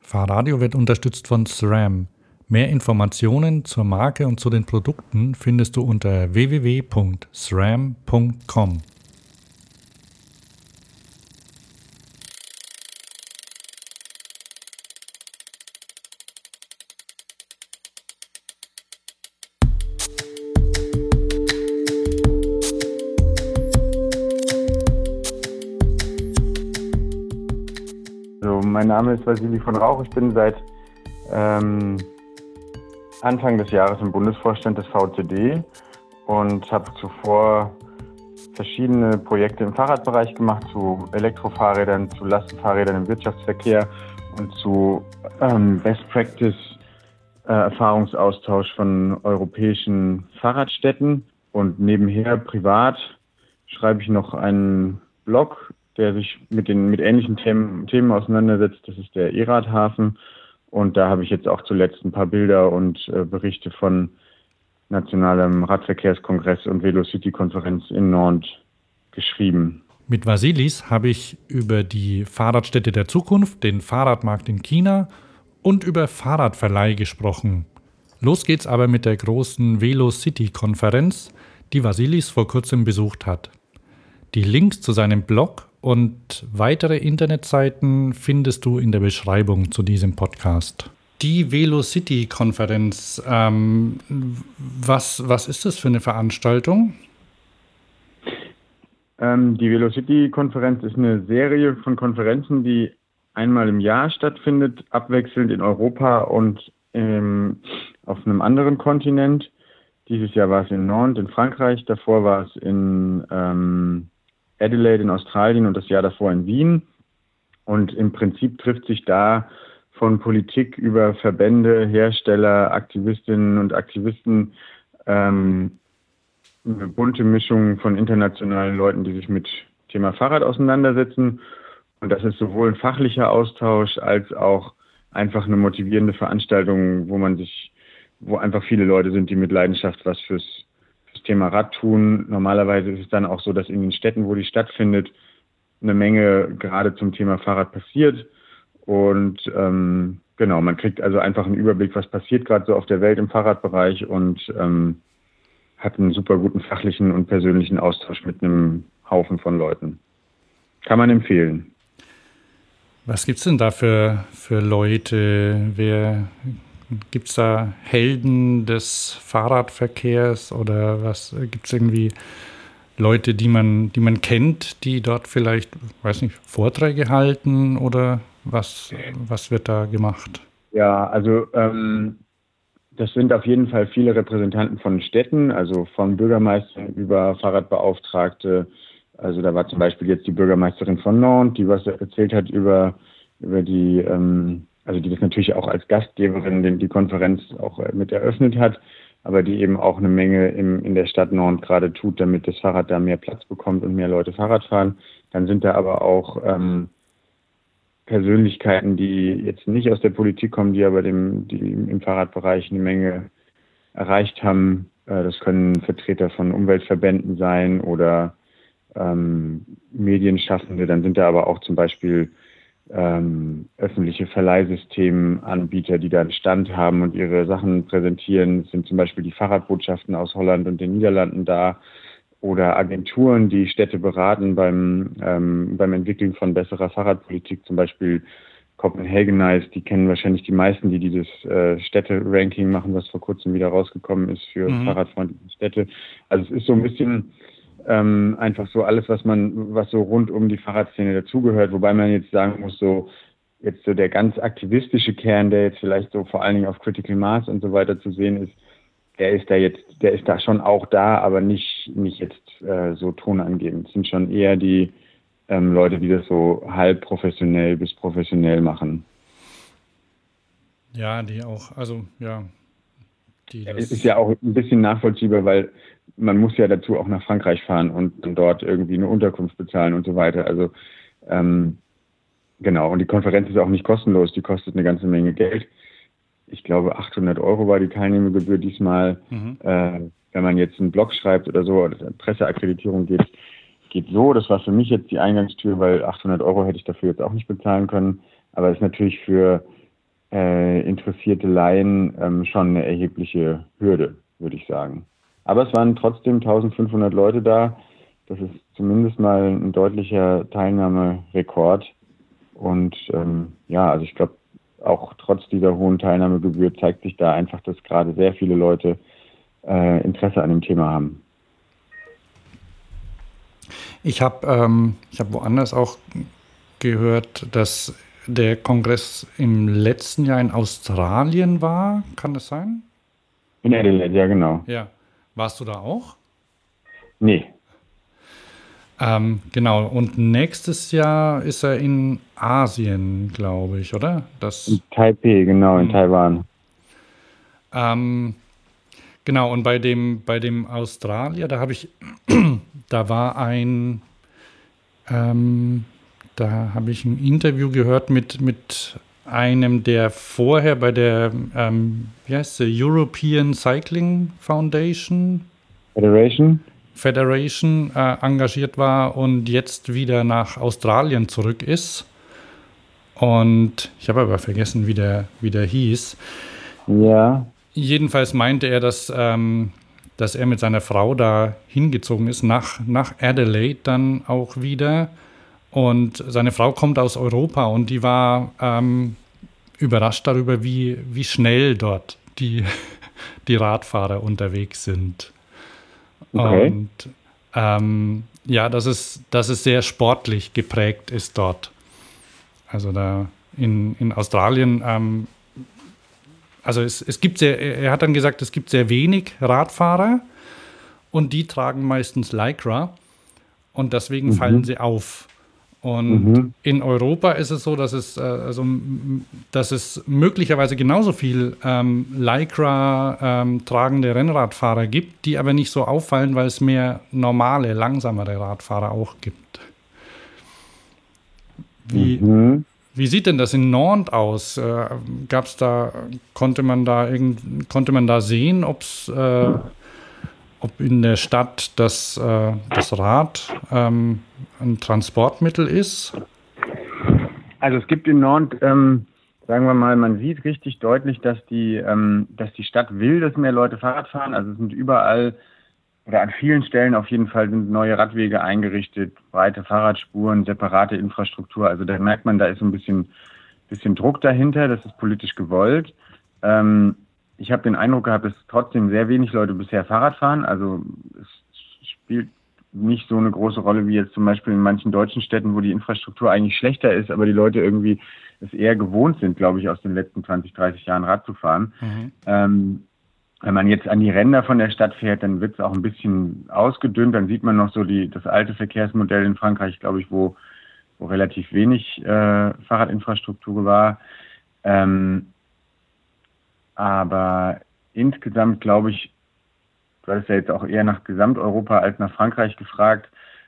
Fahrradio wird unterstützt von SRAM. Mehr Informationen zur Marke und zu den Produkten findest du unter www.sram.com. Mein Name ist Vasili von Rauch. Ich bin seit Anfang des Jahres im Bundesvorstand des VCD und habe zuvor verschiedene Projekte im Fahrradbereich gemacht, zu Elektrofahrrädern, zu Lastenfahrrädern im Wirtschaftsverkehr und zu Best Practice Erfahrungsaustausch von europäischen Fahrradstädten. Und nebenher privat schreibe ich noch einen Blog, der sich mit ähnlichen Themen auseinandersetzt. Das ist der E-Radhafen. Und da habe ich jetzt auch zuletzt ein paar Bilder und Berichte von Nationalem Radverkehrskongress und Velocity-Konferenz in Nantes geschrieben. Mit Vasilis habe ich über die Fahrradstädte der Zukunft, den Fahrradmarkt in China und über Fahrradverleih gesprochen. Los geht's aber mit der großen Velocity-Konferenz, die Vasilis vor kurzem besucht hat. Die Links zu seinem Blog und weitere Internetseiten findest du in der Beschreibung zu diesem Podcast. Die Velocity-Konferenz, was ist das für eine Veranstaltung? Die Velocity-Konferenz ist eine Serie von Konferenzen, die einmal im Jahr stattfindet, abwechselnd in Europa und auf einem anderen Kontinent. Dieses Jahr war es in Nantes in Frankreich, davor war es in Adelaide in Australien und das Jahr davor in Wien. Und im Prinzip trifft sich da von Politik über Verbände, Hersteller, Aktivistinnen und Aktivisten eine bunte Mischung von internationalen Leuten, die sich mit Thema Fahrrad auseinandersetzen. Und das ist sowohl ein fachlicher Austausch als auch einfach eine motivierende Veranstaltung, wo einfach viele Leute sind, die mit Leidenschaft was fürs Thema Rad tun. Normalerweise ist es dann auch so, dass in den Städten, wo die stattfindet, eine Menge gerade zum Thema Fahrrad passiert. Und man kriegt also einfach einen Überblick, was passiert gerade so auf der Welt im Fahrradbereich und hat einen super guten fachlichen und persönlichen Austausch mit einem Haufen von Leuten. Kann man empfehlen. Was gibt's denn da für Leute? Gibt es da Helden des Fahrradverkehrs oder was? Gibt es irgendwie Leute, die man kennt, die dort vielleicht, Vorträge halten oder was wird da gemacht? Ja, also das sind auf jeden Fall viele Repräsentanten von Städten, also von Bürgermeistern über Fahrradbeauftragte. Also da war zum Beispiel jetzt die Bürgermeisterin von Nantes, die was erzählt hat über die die das natürlich auch als Gastgeberin die Konferenz auch mit eröffnet hat, aber die eben auch eine Menge in der Stadt Nantes gerade tut, damit das Fahrrad da mehr Platz bekommt und mehr Leute Fahrrad fahren. Dann sind da aber auch Persönlichkeiten, die jetzt nicht aus der Politik kommen, die aber die im Fahrradbereich eine Menge erreicht haben. Das können Vertreter von Umweltverbänden sein oder Medienschaffende. Dann sind da aber auch zum Beispiel öffentliche Verleihsystemanbieter, die da einen Stand haben und ihre Sachen präsentieren. Es sind zum Beispiel die Fahrradbotschaften aus Holland und den Niederlanden da oder Agenturen, die Städte beraten beim Entwickeln von besserer Fahrradpolitik, zum Beispiel Copenhagenize, die kennen wahrscheinlich die meisten, die dieses Städte-Ranking machen, was vor kurzem wieder rausgekommen ist für fahrradfreundliche Städte. Also es ist so ein bisschen einfach so alles, was so rund um die Fahrradszene dazugehört, wobei man jetzt sagen muss, so der ganz aktivistische Kern, der jetzt vielleicht so vor allen Dingen auf Critical Mass und so weiter zu sehen ist, der ist da schon auch da, aber nicht jetzt so tonangebend. Es sind schon eher die Leute, die das so halb professionell bis professionell machen. Ja, die auch, also ja. Es ist ja auch ein bisschen nachvollziehbar, weil man muss ja dazu auch nach Frankreich fahren und dort irgendwie eine Unterkunft bezahlen und so weiter. Also genau, und die Konferenz ist auch nicht kostenlos, die kostet eine ganze Menge Geld. Ich glaube 800 € war die Teilnehmergebühr diesmal. Wenn man jetzt einen Blog schreibt oder so, oder Presseakkreditierung geht so. Das war für mich jetzt die Eingangstür, weil 800 € hätte ich dafür jetzt auch nicht bezahlen können. Aber es ist natürlich für interessierte Laien schon eine erhebliche Hürde, würde ich sagen. Aber es waren trotzdem 1500 Leute da. Das ist zumindest mal ein deutlicher Teilnahmerekord. Und also ich glaube, auch trotz dieser hohen Teilnahmegebühr zeigt sich da einfach, dass gerade sehr viele Leute Interesse an dem Thema haben. Ich hab woanders auch gehört, dass der Kongress im letzten Jahr in Australien war. Kann das sein? In Adelaide, ja genau. Ja. Warst du da auch? Nee, Genau. Und nächstes Jahr ist er in Asien, glaube ich, oder? in Taipei, genau, in Taiwan. Ähm, genau. Und bei dem Australier, da war da habe ich ein Interview gehört mit einem, der vorher bei der, wie heißt sie, European Cycling Federation engagiert war und jetzt wieder nach Australien zurück ist. Und ich habe aber vergessen, wie der hieß. Ja, Jedenfalls meinte er, dass er mit seiner Frau da hingezogen ist, nach Adelaide dann auch wieder. Und seine Frau kommt aus Europa und die war überrascht darüber, wie schnell dort die Radfahrer unterwegs sind. okay. Und ja, dass es sehr sportlich geprägt ist dort. Also da in Australien, also es gibt er hat dann gesagt, es gibt sehr wenig Radfahrer und die tragen meistens Lycra und deswegen fallen sie auf. Und in Europa ist es so, dass es möglicherweise genauso viel Lycra tragende Rennradfahrer gibt, die aber nicht so auffallen, weil es mehr normale, langsamere Radfahrer auch gibt. Wie sieht denn das in Nantes aus? Konnte man da sehen, ob in der Stadt das Rad ein Transportmittel ist? Also es gibt in Nantes, sagen wir mal, man sieht richtig deutlich, dass die Stadt will, dass mehr Leute Fahrrad fahren. Also es sind überall oder an vielen Stellen auf jeden Fall sind neue Radwege eingerichtet, breite Fahrradspuren, separate Infrastruktur. Also da merkt man, da ist so ein bisschen Druck dahinter, das ist politisch gewollt. Ich habe den Eindruck gehabt, dass trotzdem sehr wenig Leute bisher Fahrrad fahren. Also es spielt nicht so eine große Rolle wie jetzt zum Beispiel in manchen deutschen Städten, wo die Infrastruktur eigentlich schlechter ist, aber die Leute irgendwie es eher gewohnt sind, glaube ich, aus den letzten 20, 30 Jahren Rad zu fahren. Wenn man jetzt an die Ränder von der Stadt fährt, dann wird es auch ein bisschen ausgedünnt. Dann sieht man noch so das alte Verkehrsmodell in Frankreich, glaube ich, wo relativ wenig Fahrradinfrastruktur war. Aber insgesamt glaube ich, du hattest ja jetzt auch eher nach Gesamteuropa als nach Frankreich gefragt.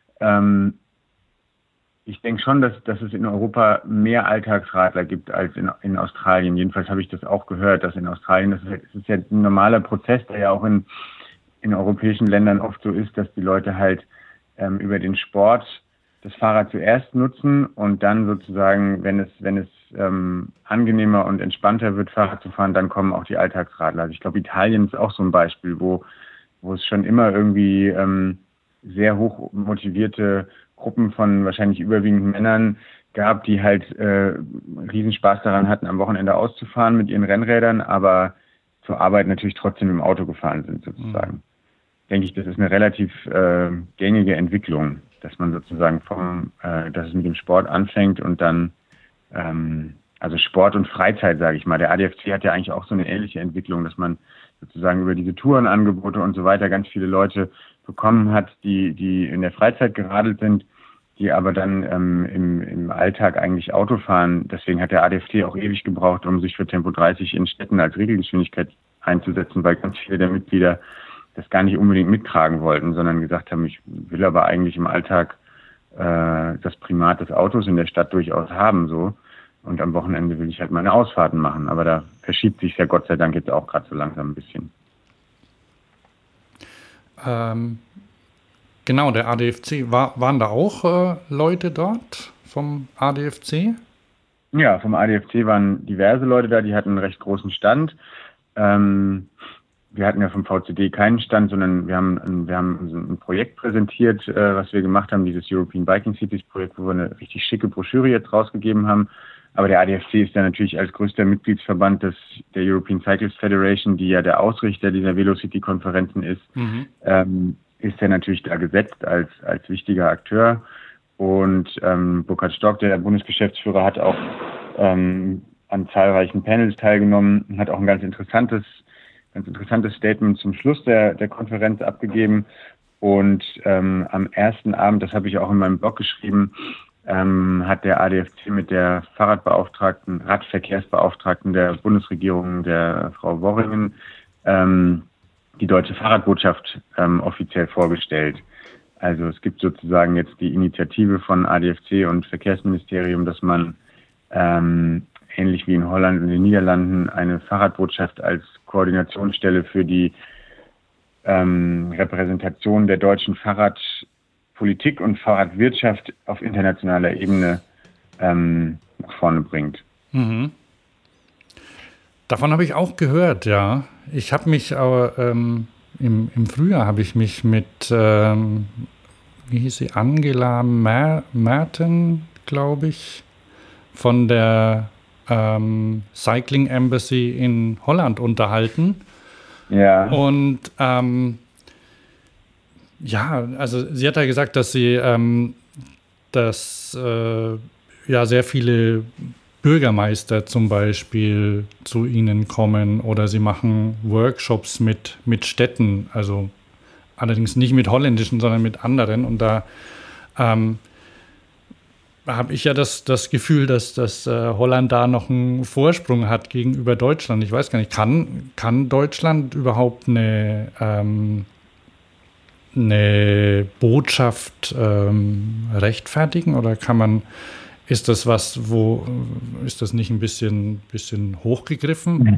Ich denke schon, dass es in Europa mehr Alltagsradler gibt als in Australien. Jedenfalls habe ich das auch gehört, dass in Australien, das ist ja ein normaler Prozess, der ja auch in europäischen Ländern oft so ist, dass die Leute halt über den Sport das Fahrrad zuerst nutzen und dann sozusagen, wenn es angenehmer und entspannter wird, Fahrrad zu fahren, dann kommen auch die Alltagsradler. Also ich glaube, Italien ist auch so ein Beispiel, wo es schon immer irgendwie sehr hoch motivierte Gruppen von wahrscheinlich überwiegend Männern gab, die halt Riesenspaß daran hatten, am Wochenende auszufahren mit ihren Rennrädern, aber zur Arbeit natürlich trotzdem im Auto gefahren sind sozusagen. Denke ich, das ist eine relativ gängige Entwicklung, dass man sozusagen dass es mit dem Sport anfängt und dann also Sport und Freizeit, sage ich mal. Der ADFC hat ja eigentlich auch so eine ähnliche Entwicklung, dass man sozusagen über diese Tourenangebote und so weiter ganz viele Leute bekommen hat, die in der Freizeit geradelt sind, die aber dann im Alltag eigentlich Auto fahren. Deswegen hat der ADFC auch ewig gebraucht, um sich für Tempo 30 in Städten als Regelgeschwindigkeit einzusetzen, weil ganz viele der Mitglieder das gar nicht unbedingt mittragen wollten, sondern gesagt haben, ich will aber eigentlich im Alltag das Primat des Autos in der Stadt durchaus haben, so. Und am Wochenende will ich halt meine Ausfahrten machen. Aber da verschiebt sich ja Gott sei Dank jetzt auch gerade so langsam ein bisschen. Genau, der ADFC. Waren da auch Leute dort vom ADFC? Ja, vom ADFC waren diverse Leute da, die hatten einen recht großen Stand. Wir hatten ja vom VCD keinen Stand, sondern wir haben ein Projekt präsentiert, was wir gemacht haben, dieses European Biking Cities Projekt, wo wir eine richtig schicke Broschüre jetzt rausgegeben haben. Aber der ADFC ist ja natürlich als größter Mitgliedsverband der European Cyclist Federation, die ja der Ausrichter dieser Velocity-Konferenzen ist, ist ja natürlich da gesetzt als wichtiger Akteur. Und Burkhard Stork, der Bundesgeschäftsführer, hat auch an zahlreichen Panels teilgenommen und hat auch ein ganz interessantes Statement zum Schluss der Konferenz abgegeben. Und am ersten Abend, das habe ich auch in meinem Blog geschrieben, hat der ADFC mit der Radverkehrsbeauftragten der Bundesregierung, der Frau Worringen, die Deutsche Fahrradbotschaft offiziell vorgestellt. Also es gibt sozusagen jetzt die Initiative von ADFC und Verkehrsministerium, dass man ähnlich wie in Holland und den Niederlanden eine Fahrradbotschaft als Koordinationsstelle für die Repräsentation der deutschen Fahrradpolitik und Fahrradwirtschaft auf internationaler Ebene nach vorne bringt. Mhm. Davon habe ich auch gehört, ja. Ich habe mich aber im Frühjahr habe ich mich mit, wie hieß sie, Angela Merten, glaube ich, von der Cycling Embassy in Holland unterhalten. Ja. Und also sie hat ja gesagt, dass sie sehr viele Bürgermeister zum Beispiel zu ihnen kommen oder sie machen Workshops mit Städten, also allerdings nicht mit holländischen, sondern mit anderen. Und da habe ich ja das Gefühl, dass Holland da noch einen Vorsprung hat gegenüber Deutschland. Ich weiß gar nicht, kann Deutschland überhaupt eine Botschaft rechtfertigen oder ist das ist das nicht ein bisschen hochgegriffen?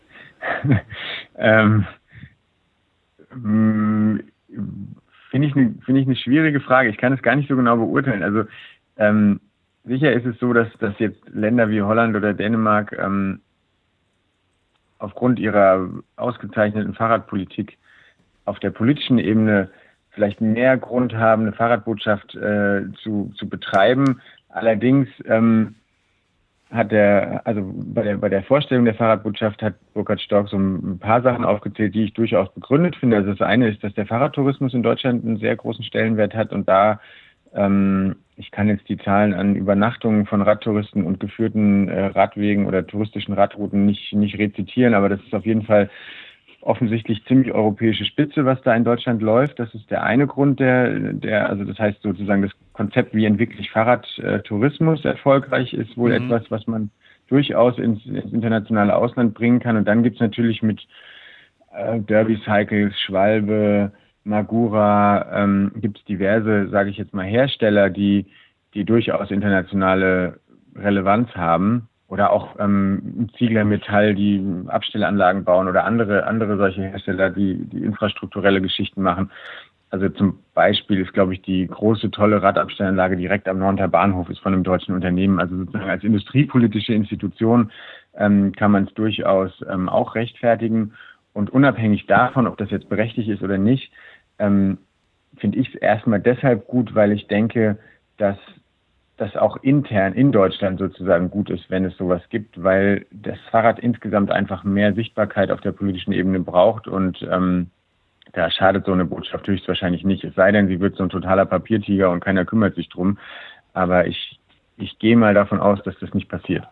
Finde ich eine schwierige Frage. Ich kann es gar nicht so genau beurteilen. Also sicher ist es so, dass jetzt Länder wie Holland oder Dänemark aufgrund ihrer ausgezeichneten Fahrradpolitik auf der politischen Ebene vielleicht mehr Grund haben, eine Fahrradbotschaft zu betreiben. Allerdings bei der Vorstellung der Fahrradbotschaft hat Burkhard Stork so ein paar Sachen aufgezählt, die ich durchaus begründet finde. Also das eine ist, dass der Fahrradtourismus in Deutschland einen sehr großen Stellenwert hat und da ich kann jetzt die Zahlen an Übernachtungen von Radtouristen und geführten Radwegen oder touristischen Radrouten nicht rezitieren, aber das ist auf jeden Fall offensichtlich ziemlich europäische Spitze, was da in Deutschland läuft. Das ist der eine Grund, also das heißt sozusagen das Konzept, wie entwickle ich Fahrradtourismus erfolgreich, ist wohl etwas, was man durchaus ins internationale Ausland bringen kann. Und dann gibt es natürlich mit Derby Cycles, Schwalbe, Magura, gibt es diverse, sage ich jetzt mal, Hersteller, die durchaus internationale Relevanz haben. Oder auch Ziegler Metall, die Abstellanlagen bauen oder andere solche Hersteller, die infrastrukturelle Geschichten machen. Also zum Beispiel ist, glaube ich, die große, tolle Radabstellanlage direkt am Nornther Bahnhof ist von einem deutschen Unternehmen. Also sozusagen als industriepolitische Institution kann man es durchaus auch rechtfertigen. Und unabhängig davon, ob das jetzt berechtigt ist oder nicht, finde ich es erstmal deshalb gut, weil ich denke, dass das auch intern in Deutschland sozusagen gut ist, wenn es sowas gibt, weil das Fahrrad insgesamt einfach mehr Sichtbarkeit auf der politischen Ebene braucht und da schadet so eine Botschaft höchstwahrscheinlich nicht. Es sei denn, sie wird so ein totaler Papiertiger und keiner kümmert sich drum. Aber ich gehe mal davon aus, dass das nicht passiert.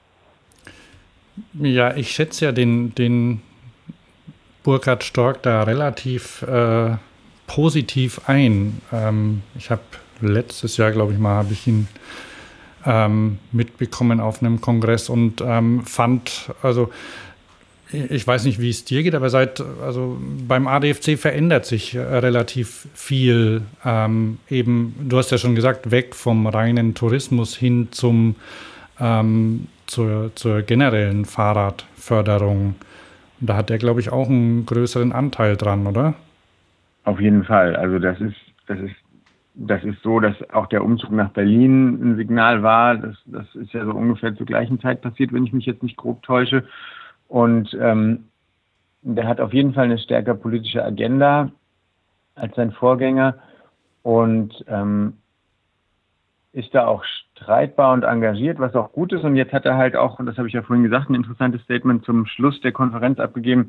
Ja, ich schätze ja den Burkhard Stork da relativ positiv ein. Ich habe letztes Jahr, glaube ich mal, habe ich ihn mitbekommen auf einem Kongress und fand, also ich weiß nicht, wie es dir geht, aber beim ADFC verändert sich relativ viel. Du hast ja schon gesagt, weg vom reinen Tourismus hin zur generellen Fahrradförderung. Und da hat er, glaube ich, auch einen größeren Anteil dran, oder? Auf jeden Fall. Also das ist das ist so, dass auch der Umzug nach Berlin ein Signal war. Das ist ja so ungefähr zur gleichen Zeit passiert, wenn ich mich jetzt nicht grob täusche. Und der hat auf jeden Fall eine stärker politische Agenda als sein Vorgänger und ist da auch streitbar und engagiert, was auch gut ist. Und jetzt hat er halt auch, und das habe ich ja vorhin gesagt, ein interessantes Statement zum Schluss der Konferenz abgegeben.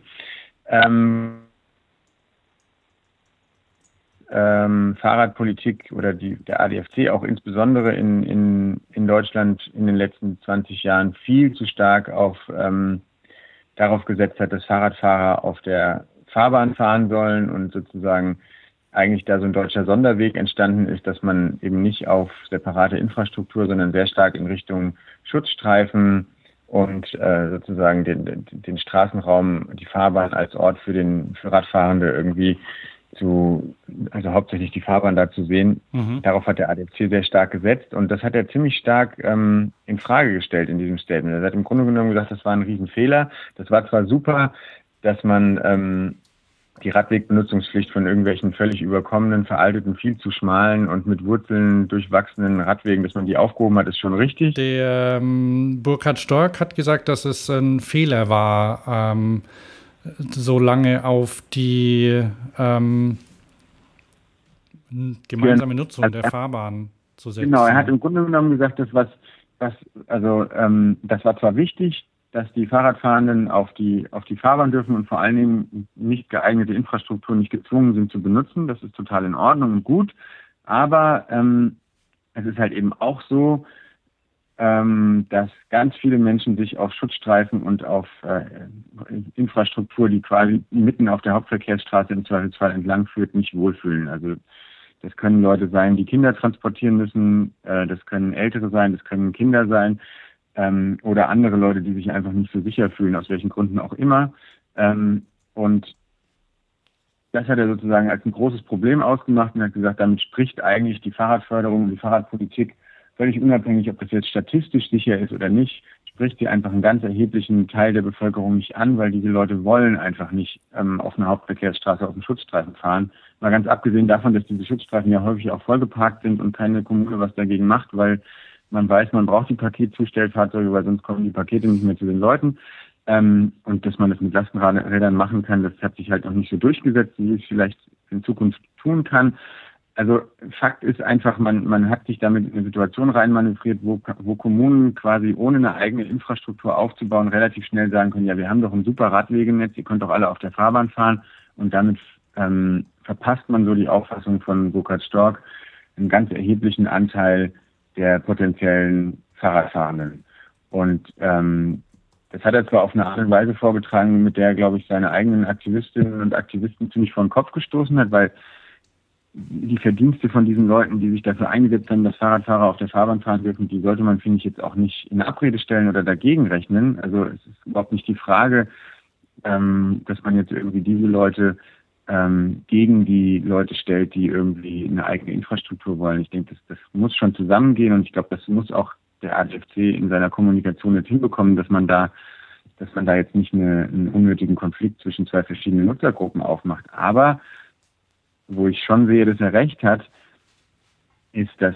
Fahrradpolitik oder der ADFC auch insbesondere in Deutschland in den letzten 20 Jahren viel zu stark darauf gesetzt hat, dass Fahrradfahrer auf der Fahrbahn fahren sollen und sozusagen eigentlich da so ein deutscher Sonderweg entstanden ist, dass man eben nicht auf separate Infrastruktur, sondern sehr stark in Richtung Schutzstreifen und sozusagen den Straßenraum, die Fahrbahn als Ort für Radfahrende irgendwie also hauptsächlich die Fahrbahn da zu sehen. Darauf hat der ADFC sehr stark gesetzt und das hat er ziemlich stark in Frage gestellt in diesem Statement. Er hat im Grunde genommen gesagt, das war ein Riesenfehler. Das war zwar super, dass man die Radwegbenutzungspflicht von irgendwelchen völlig überkommenen, veralteten, viel zu schmalen und mit Wurzeln durchwachsenen Radwegen, dass man die aufgehoben hat, ist schon richtig. Der Burkhard Stork hat gesagt, dass es ein Fehler war, so lange auf die gemeinsame Nutzung der Fahrbahn zu setzen. Genau, er hat im Grunde genommen gesagt, das war zwar wichtig, dass die Fahrradfahrenden auf die Fahrbahn dürfen und vor allen Dingen nicht geeignete Infrastruktur nicht gezwungen sind zu benutzen. Das ist total in Ordnung und gut. Aber es ist halt eben auch so, dass ganz viele Menschen sich auf Schutzstreifen und auf Infrastruktur, die quasi mitten auf der Hauptverkehrsstraße im Zweifelsfall entlang führt, nicht wohlfühlen. Also das können Leute sein, die Kinder transportieren müssen, das können Ältere sein, das können Kinder sein oder andere Leute, die sich einfach nicht so sicher fühlen, aus welchen Gründen auch immer. Und das hat er sozusagen als ein großes Problem ausgemacht und hat gesagt, damit spricht eigentlich die Fahrradförderung und die Fahrradpolitik völlig unabhängig, ob das jetzt statistisch sicher ist oder nicht, spricht sie einfach einen ganz erheblichen Teil der Bevölkerung nicht an, weil diese Leute wollen einfach nicht auf einer Hauptverkehrsstraße auf dem Schutzstreifen fahren. Mal ganz abgesehen davon, dass diese Schutzstreifen ja häufig auch vollgeparkt sind und keine Kommune was dagegen macht, weil man weiß, man braucht die Paketzustellfahrzeuge, weil sonst kommen die Pakete nicht mehr zu den Leuten. Und dass man das mit Lastenrädern machen kann, das hat sich halt noch nicht so durchgesetzt, wie es vielleicht in Zukunft tun kann. Also Fakt ist einfach, man hat sich damit in eine Situation reinmanövriert, wo Kommunen quasi ohne eine eigene Infrastruktur aufzubauen relativ schnell sagen können, ja, wir haben doch ein super Radwegenetz, ihr könnt doch alle auf der Fahrbahn fahren. Und damit verpasst man so die Auffassung von Burkhard Stork einen ganz erheblichen Anteil der potenziellen Fahrradfahrenden. Und das hat er zwar auf eine Art und Weise vorgetragen, mit der, glaube ich, seine eigenen Aktivistinnen und Aktivisten ziemlich vor den Kopf gestoßen hat, weil die Verdienste von diesen Leuten, die sich dafür eingesetzt haben, dass Fahrradfahrer auf der Fahrbahn fahren dürfen, die sollte man, finde ich, jetzt auch nicht in Abrede stellen oder dagegen rechnen. Also es ist überhaupt nicht die Frage, dass man jetzt irgendwie diese Leute gegen die Leute stellt, die irgendwie eine eigene Infrastruktur wollen. Ich denke, das muss schon zusammengehen und ich glaube, das muss auch der ADFC in seiner Kommunikation jetzt hinbekommen, dass man da jetzt nicht einen unnötigen Konflikt zwischen zwei verschiedenen Nutzergruppen aufmacht. Aber wo ich schon sehe, dass er recht hat, ist, dass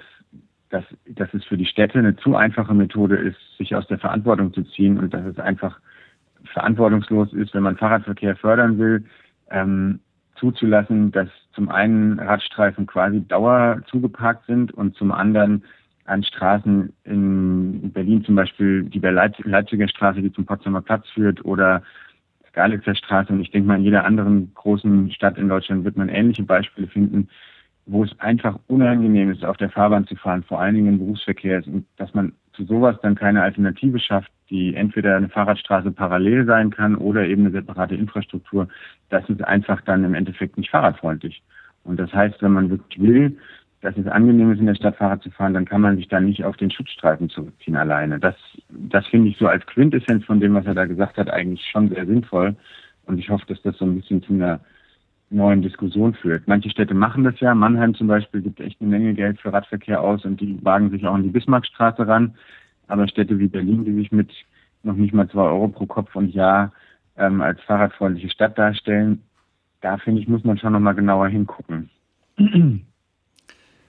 es für die Städte eine zu einfache Methode ist, sich aus der Verantwortung zu ziehen und dass es einfach verantwortungslos ist, wenn man Fahrradverkehr fördern will, zuzulassen, dass zum einen Radstreifen quasi Dauer zugeparkt sind und zum anderen an Straßen in Berlin zum Beispiel die Leipziger Straße, die zum Potsdamer Platz führt oder Skalitzer Straße. Und ich denke mal, in jeder anderen großen Stadt in Deutschland wird man ähnliche Beispiele finden, wo es einfach unangenehm ist, auf der Fahrbahn zu fahren, vor allen Dingen im Berufsverkehr ist und dass man zu sowas dann keine Alternative schafft, die entweder eine Fahrradstraße parallel sein kann oder eben eine separate Infrastruktur. Das ist einfach dann im Endeffekt nicht fahrradfreundlich. Und das heißt, wenn man wirklich will, dass es angenehm ist, in der Stadt Fahrrad zu fahren, dann kann man sich da nicht auf den Schutzstreifen zurückziehen alleine. Das finde ich so als Quintessenz von dem, was er da gesagt hat, eigentlich schon sehr sinnvoll. Und ich hoffe, dass das so ein bisschen zu einer neuen Diskussion führt. Manche Städte machen das ja. Mannheim zum Beispiel gibt echt eine Menge Geld für Radverkehr aus und die wagen sich auch an die Bismarckstraße ran. Aber Städte wie Berlin, die sich mit noch nicht mal 2 Euro pro Kopf und Jahr als fahrradfreundliche Stadt darstellen, da finde ich, muss man schon nochmal genauer hingucken.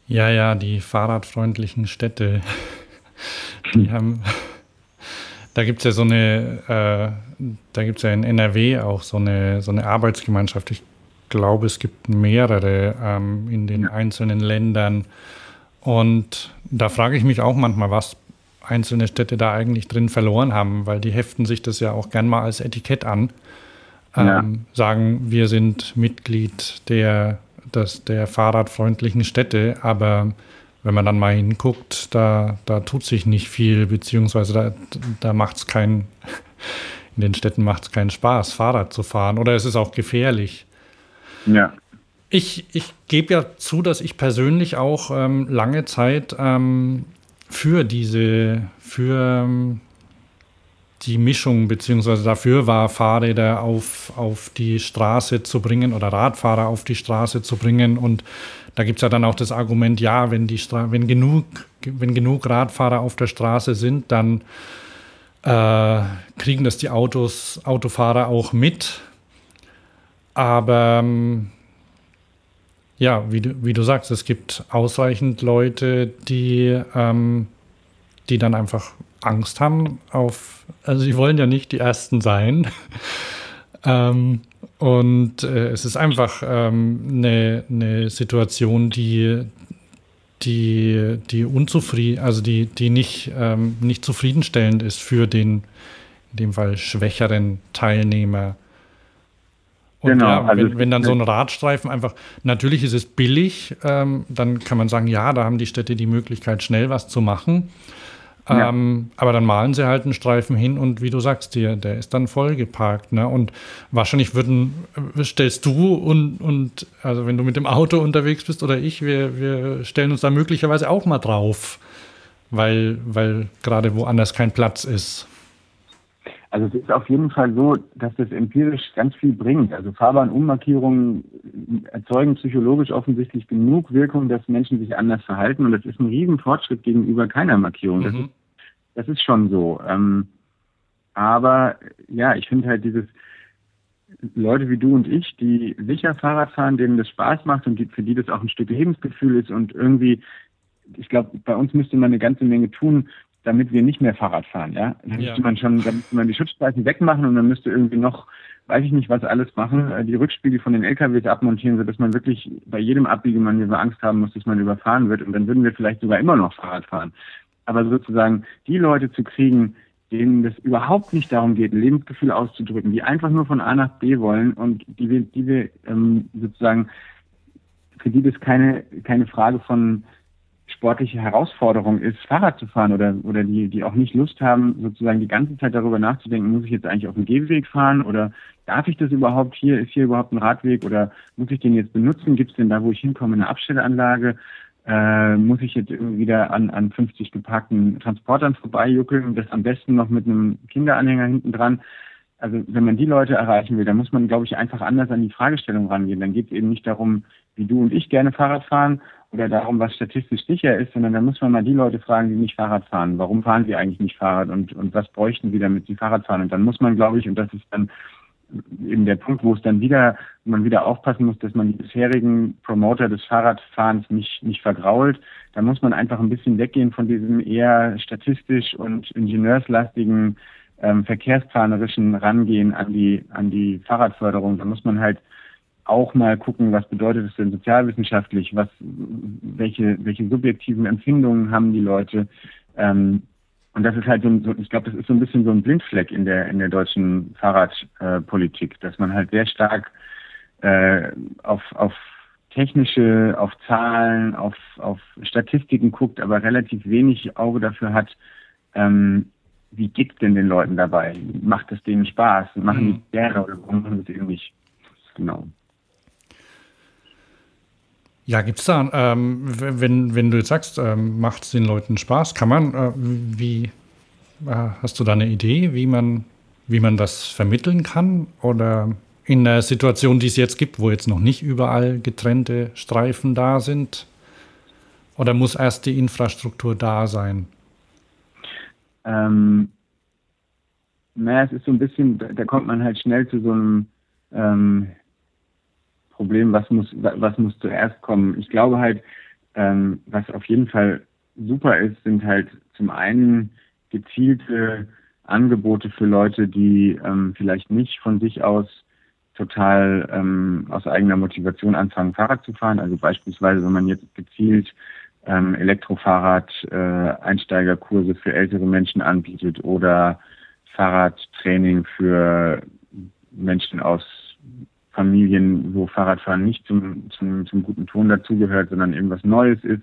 Ja, ja, die fahrradfreundlichen Städte, die haben, da gibt es ja da gibt es ja in NRW auch so eine Arbeitsgemeinschaft. Ich glaube, es gibt mehrere in den Ja, einzelnen Ländern. Und da frage ich mich auch manchmal, was einzelne Städte da eigentlich drin verloren haben, weil die heften sich das ja auch gern mal als Etikett an, ja, sagen, wir sind Mitglied der fahrradfreundlichen Städte, aber wenn man dann mal hinguckt, da tut sich nicht viel, beziehungsweise da macht es in den Städten macht es keinen Spaß, Fahrrad zu fahren oder es ist auch gefährlich. ja, Ich gebe ja zu, dass ich persönlich auch lange Zeit für die Mischung beziehungsweise dafür war, Fahrräder auf die Straße zu bringen oder Radfahrer auf die Straße zu bringen. Und da gibt es ja dann auch das Argument, ja, wenn genug Radfahrer auf der Straße sind, dann kriegen das die Autofahrer auch mit. Aber ja, wie du sagst, es gibt ausreichend Leute, die dann einfach Angst haben also sie wollen ja nicht die Ersten sein. Und es ist einfach eine Situation, die unzufrieden, also die nicht zufriedenstellend ist für den, in dem Fall schwächeren Teilnehmer. Und genau. ja, Also es wenn ist dann so halt, ein Radstreifen einfach, natürlich ist es billig, dann kann man sagen, ja, da haben die Städte die Möglichkeit, schnell was zu machen. ja. Aber dann malen sie halt einen Streifen hin und wie du sagst, der ist dann vollgeparkt. Ne? Und wahrscheinlich stellst du und also wenn du mit dem Auto unterwegs bist oder wir stellen uns da möglicherweise auch mal drauf, weil gerade woanders kein Platz ist. Also es ist auf jeden Fall so, dass das empirisch ganz viel bringt. Also Fahrbahnummarkierungen erzeugen psychologisch offensichtlich genug Wirkung, dass Menschen sich anders verhalten. Und das ist ein Riesenfortschritt gegenüber keiner Markierung. Mhm. Das ist schon so. Aber ja, ich finde halt Leute wie du und ich, die sicher Fahrrad fahren, denen das Spaß macht und für die das auch ein Stück Lebensgefühl ist und irgendwie, ich glaube, bei uns müsste man eine ganze Menge tun, damit wir nicht mehr Fahrrad fahren, ja. Ja. Da müsste man die Schutzstreifen wegmachen und man müsste irgendwie noch, weiß ich nicht, was alles machen, die Rückspiegel von den LKWs abmontieren, sodass man wirklich bei jedem Abbiegemanöver Angst haben muss, dass man überfahren wird und dann würden wir vielleicht sogar immer noch Fahrrad fahren. Aber sozusagen die Leute zu kriegen, denen das überhaupt nicht darum geht, ein Lebensgefühl auszudrücken, die einfach nur von A nach B wollen und die wir sozusagen, für die das keine Frage von sportliche Herausforderung ist, Fahrrad zu fahren oder die auch nicht Lust haben, sozusagen die ganze Zeit darüber nachzudenken, muss ich jetzt eigentlich auf dem Gehweg fahren oder darf ich das überhaupt hier? Ist hier überhaupt ein Radweg oder muss ich den jetzt benutzen? Gibt es denn da, wo ich hinkomme, eine Abstellanlage? Muss ich jetzt irgendwie wieder an 50 geparkten Transportern vorbeijuckeln, das am besten noch mit einem Kinderanhänger hinten dran. Also wenn man die Leute erreichen will, dann muss man, glaube ich, einfach anders an die Fragestellung rangehen. Dann geht es eben nicht darum, wie du und ich gerne Fahrrad fahren oder darum, was statistisch sicher ist, sondern da muss man mal die Leute fragen, die nicht Fahrrad fahren. Warum fahren sie eigentlich nicht Fahrrad und was bräuchten sie, damit sie Fahrrad fahren? Und dann muss man, glaube ich, und das ist dann eben der Punkt, wo man wieder aufpassen muss, dass man die bisherigen Promoter des Fahrradfahrens nicht vergrault. Da muss man einfach ein bisschen weggehen von diesem eher statistisch und ingenieurslastigen verkehrsplanerischen Rangehen an die Fahrradförderung. Da muss man halt auch mal gucken, was bedeutet es denn sozialwissenschaftlich, welche subjektiven Empfindungen haben die Leute. Und das ist halt ich glaube, das ist so ein bisschen so ein Blindfleck in der deutschen Fahrradpolitik, dass man halt sehr stark auf technische, auf Zahlen, auf Statistiken guckt, aber relativ wenig Auge dafür hat, wie geht's denn den Leuten dabei? Macht es denen Spaß? Machen die gerne oder machen sie es eben nicht? Genau. Ja, gibt's da, wenn du jetzt sagst, macht es den Leuten Spaß, kann man, hast du da eine Idee, wie man das vermitteln kann? Oder in der Situation, die es jetzt gibt, wo jetzt noch nicht überall getrennte Streifen da sind? Oder muss erst die Infrastruktur da sein? Naja, es ist so ein bisschen, da kommt man halt schnell zu so einem Problem, was muss zuerst kommen. Ich glaube halt, Was auf jeden Fall super ist, sind halt zum einen gezielte Angebote für Leute, die vielleicht nicht von sich aus total aus eigener Motivation anfangen, Fahrrad zu fahren. Also beispielsweise, wenn man jetzt gezielt Elektrofahrrad Einsteigerkurse für ältere Menschen anbietet oder Fahrradtraining für Menschen aus Familien, wo Fahrradfahren nicht zum guten Ton dazugehört, sondern irgendwas Neues ist.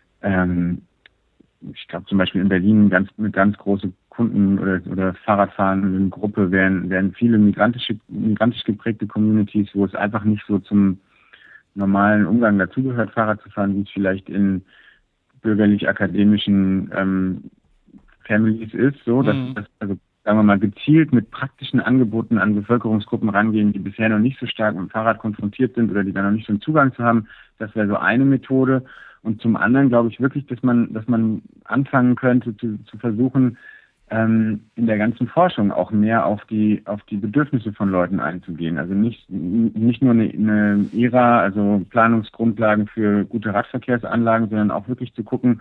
Ich glaube zum Beispiel in Berlin eine ganz große Kunden- oder Fahrradfahrende Gruppe wären viele migrantisch geprägte Communities, wo es einfach nicht so zum normalen Umgang dazugehört, Fahrrad zu fahren, wie es vielleicht in bürgerlich-akademischen Families ist, so, dass also sagen wir mal, gezielt mit praktischen Angeboten an Bevölkerungsgruppen rangehen, die bisher noch nicht so stark mit dem Fahrrad konfrontiert sind oder die da noch nicht so einen Zugang zu haben. Das wäre so eine Methode. Und zum anderen glaube ich wirklich, dass man anfangen könnte zu versuchen, in der ganzen Forschung auch mehr auf die Bedürfnisse von Leuten einzugehen. Also nicht nur eine IRA, also Planungsgrundlagen für gute Radverkehrsanlagen, sondern auch wirklich zu gucken,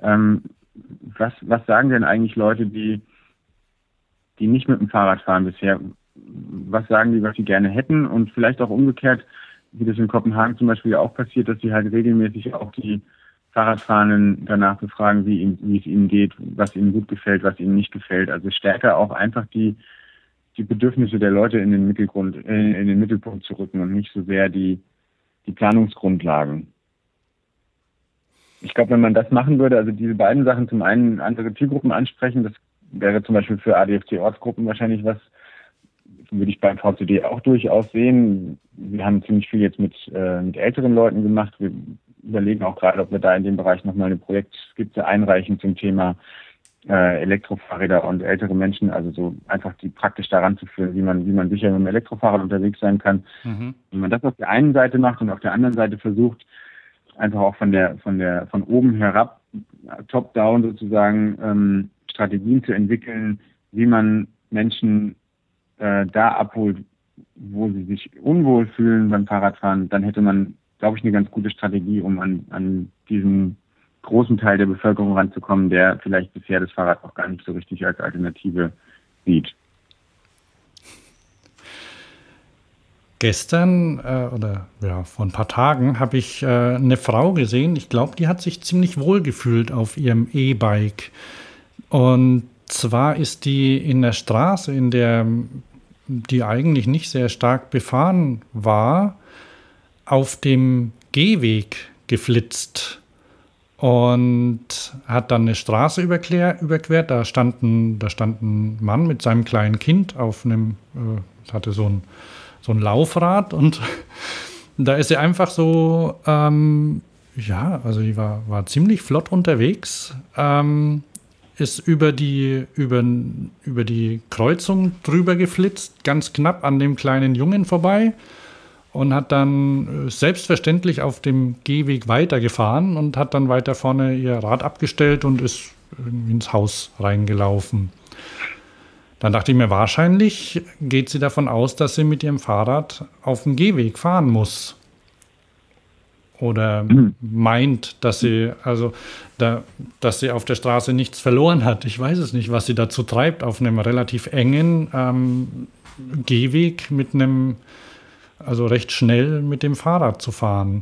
was sagen denn eigentlich Leute, die nicht mit dem Fahrrad fahren bisher, was sagen die, was sie gerne hätten, und vielleicht auch umgekehrt, wie das in Kopenhagen zum Beispiel auch passiert, dass sie halt regelmäßig auch die Fahrradfahrenden danach befragen, wie es ihnen geht, was ihnen gut gefällt, was ihnen nicht gefällt. Also stärker auch einfach die Bedürfnisse der Leute in den Mittelpunkt zu rücken und nicht so sehr die Planungsgrundlagen. Ich glaube, wenn man das machen würde, also diese beiden Sachen, zum einen andere Zielgruppen ansprechen, das wäre zum Beispiel für ADFC-Ortsgruppen wahrscheinlich was, würde ich beim VCD auch durchaus sehen. Wir haben ziemlich viel jetzt mit älteren Leuten gemacht. Wir überlegen auch gerade, ob wir da in dem Bereich nochmal eine Projektskizze einreichen zum Thema Elektrofahrräder und ältere Menschen, also so einfach die praktisch daran zu führen, wie man sicher mit dem Elektrofahrrad unterwegs sein kann. Wenn man das auf der einen Seite macht und auf der anderen Seite versucht, einfach auch von oben herab, top-down sozusagen, Strategien zu entwickeln, wie man Menschen da abholt, wo sie sich unwohl fühlen beim Fahrradfahren, dann hätte man, glaube ich, eine ganz gute Strategie, um an diesen großen Teil der Bevölkerung ranzukommen, der vielleicht bisher das Fahrrad auch gar nicht so richtig als Alternative sieht. Gestern vor ein paar Tagen habe ich eine Frau gesehen, ich glaube, die hat sich ziemlich wohl gefühlt auf ihrem E-Bike. Und zwar ist die in der Straße, in der die eigentlich nicht sehr stark befahren war, auf dem Gehweg geflitzt und hat dann eine Straße überquert. Da stand ein Mann mit seinem kleinen Kind auf einem, hatte so ein Laufrad, und da ist sie einfach so, also die war ziemlich flott unterwegs, ist über die Kreuzung drüber geflitzt, ganz knapp an dem kleinen Jungen vorbei, und hat dann selbstverständlich auf dem Gehweg weitergefahren und hat dann weiter vorne ihr Rad abgestellt und ist irgendwie ins Haus reingelaufen. Dann dachte ich mir, wahrscheinlich geht sie davon aus, dass sie mit ihrem Fahrrad auf dem Gehweg fahren muss. Oder meint, dass sie auf der Straße nichts verloren hat. Ich weiß es nicht, was sie dazu treibt, auf einem relativ engen Gehweg also recht schnell mit dem Fahrrad zu fahren.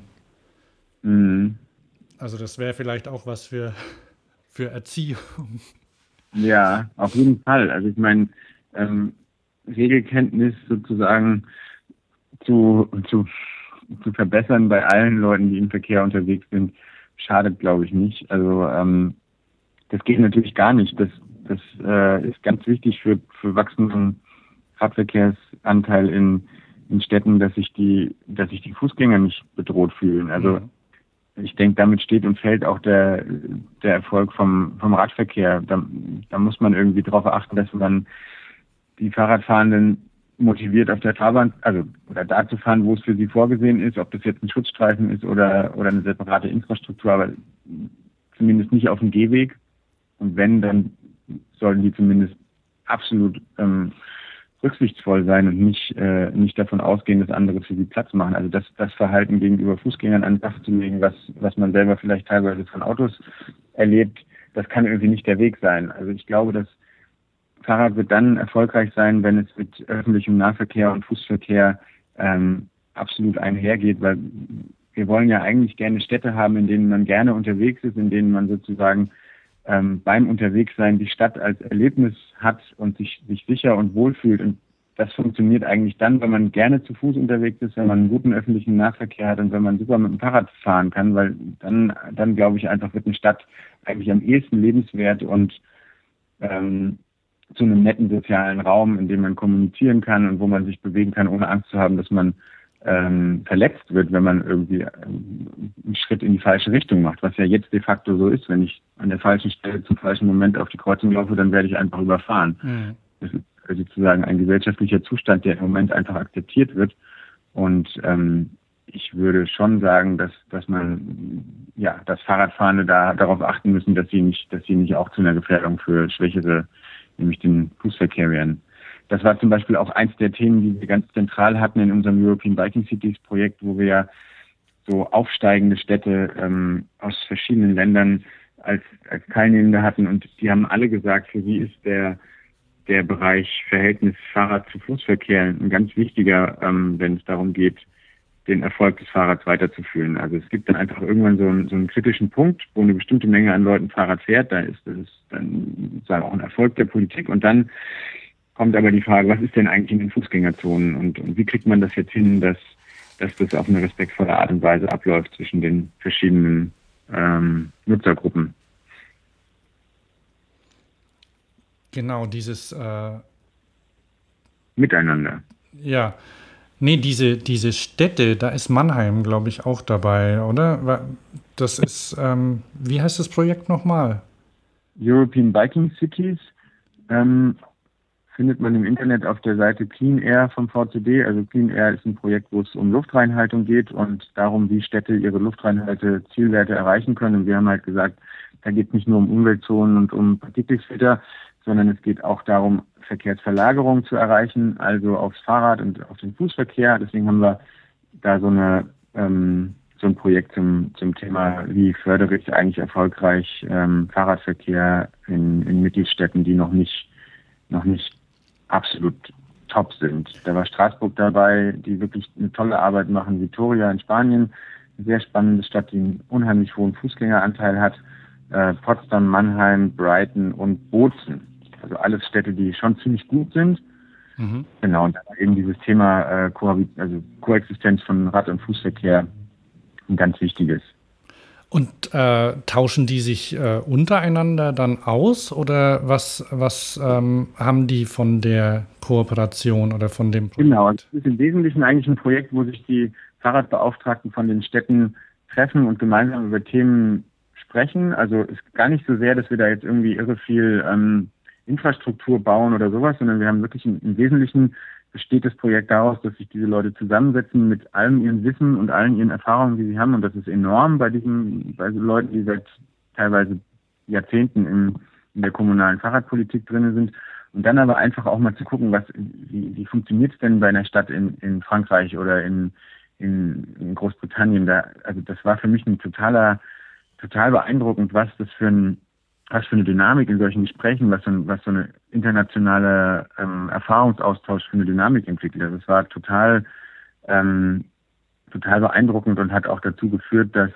Also das wäre vielleicht auch was für Erziehung. Ja, auf jeden Fall. Also ich meine, Regelkenntnis sozusagen zu verbessern bei allen Leuten, die im Verkehr unterwegs sind, schadet, glaube ich, nicht. Also das geht natürlich gar nicht. Das ist ganz wichtig für wachsenden Radverkehrsanteil in Städten, dass sich die Fußgänger nicht bedroht fühlen. Also ich denke, damit steht und fällt auch der Erfolg vom Radverkehr. Da muss man irgendwie darauf achten, dass man die Fahrradfahrenden motiviert, auf der Fahrbahn, oder da zu fahren, wo es für sie vorgesehen ist, ob das jetzt ein Schutzstreifen ist oder eine separate Infrastruktur, aber zumindest nicht auf dem Gehweg. Und wenn, dann sollten die zumindest absolut rücksichtsvoll sein und nicht davon ausgehen, dass andere für sie Platz machen. Also das Verhalten gegenüber Fußgängern an den Tag zu legen, was man selber vielleicht teilweise von Autos erlebt, das kann irgendwie nicht der Weg sein. Also ich glaube, das Fahrrad wird dann erfolgreich sein, wenn es mit öffentlichem Nahverkehr und Fußverkehr absolut einhergeht, weil wir wollen ja eigentlich gerne Städte haben, in denen man gerne unterwegs ist, in denen man sozusagen beim Unterwegssein die Stadt als Erlebnis hat und sich sicher und wohl fühlt. Und das funktioniert eigentlich dann, wenn man gerne zu Fuß unterwegs ist, wenn man einen guten öffentlichen Nahverkehr hat und wenn man super mit dem Fahrrad fahren kann, weil dann glaube ich einfach, wird eine Stadt eigentlich am ehesten lebenswert und zu einem netten sozialen Raum, in dem man kommunizieren kann und wo man sich bewegen kann, ohne Angst zu haben, dass man verletzt wird, wenn man irgendwie einen Schritt in die falsche Richtung macht, was ja jetzt de facto so ist. Wenn ich an der falschen Stelle zum falschen Moment auf die Kreuzung laufe, dann werde ich einfach überfahren. Mhm. Das ist sozusagen ein gesellschaftlicher Zustand, der im Moment einfach akzeptiert wird. Und ich würde schon sagen, dass man dass Fahrradfahrende darauf achten müssen, dass sie nicht auch zu einer Gefährdung für Schwächere, nämlich den Fußverkehr werden. Das war zum Beispiel auch eins der Themen, die wir ganz zentral hatten in unserem European Biking Cities Projekt, wo wir ja so aufsteigende Städte aus verschiedenen Ländern als Teilnehmende hatten. Und die haben alle gesagt, für sie ist der Bereich Verhältnis Fahrrad zu Fußverkehr ein ganz wichtiger, wenn es darum geht, den Erfolg des Fahrrads weiterzuführen. Also es gibt dann einfach irgendwann so einen kritischen Punkt, wo eine bestimmte Menge an Leuten Fahrrad fährt. Das ist dann sozusagen auch ein Erfolg der Politik. Und dann kommt aber die Frage, was ist denn eigentlich in den Fußgängerzonen und wie kriegt man das jetzt hin, dass das auf eine respektvolle Art und Weise abläuft zwischen den verschiedenen Nutzergruppen. Genau, dieses Miteinander. Ja, nee, diese Städte, da ist Mannheim, glaube ich, auch dabei, oder? Das ist, wie heißt das Projekt nochmal? European Biking Cities. Findet man im Internet auf der Seite Clean Air vom VCD. Also Clean Air ist ein Projekt, wo es um Luftreinhaltung geht und darum, wie Städte ihre Luftreinhalte-Zielwerte erreichen können. Und wir haben halt gesagt, da geht es nicht nur um Umweltzonen und um Partikelfilter, sondern es geht auch darum, Verkehrsverlagerung zu erreichen, also aufs Fahrrad und auf den Fußverkehr. Deswegen haben wir da so ein Projekt zum Thema, wie fördere ich eigentlich erfolgreich Fahrradverkehr in Mittelstädten, die noch nicht absolut top sind. Da war Straßburg dabei, die wirklich eine tolle Arbeit machen. Vitoria in Spanien, eine sehr spannende Stadt, die einen unheimlich hohen Fußgängeranteil hat. Potsdam, Mannheim, Brighton und Bozen. Also alles Städte, die schon ziemlich gut sind. Mhm. Genau, und dann eben dieses Thema Koexistenz von Rad- und Fußverkehr ein ganz wichtiges. Und tauschen die sich untereinander dann aus oder was haben die von der Kooperation oder von dem Projekt? Genau, es ist im Wesentlichen eigentlich ein Projekt, wo sich die Fahrradbeauftragten von den Städten treffen und gemeinsam über Themen sprechen. Also es ist gar nicht so sehr, dass wir da jetzt irgendwie irre viel Infrastruktur bauen oder sowas, sondern wir haben wirklich im Wesentlichen besteht das Projekt daraus, dass sich diese Leute zusammensetzen mit allem ihrem Wissen und allen ihren Erfahrungen, die sie haben. Und das ist enorm bei so Leuten, die seit teilweise Jahrzehnten in der kommunalen Fahrradpolitik drin sind. Und dann aber einfach auch mal zu gucken, wie funktioniert es denn bei einer Stadt in Frankreich oder in Großbritannien. Also das war für mich total beeindruckend, was für eine Dynamik in solchen Gesprächen, was so eine internationale Erfahrungsaustausch für eine Dynamik entwickelt. Also es war total beeindruckend und hat auch dazu geführt, dass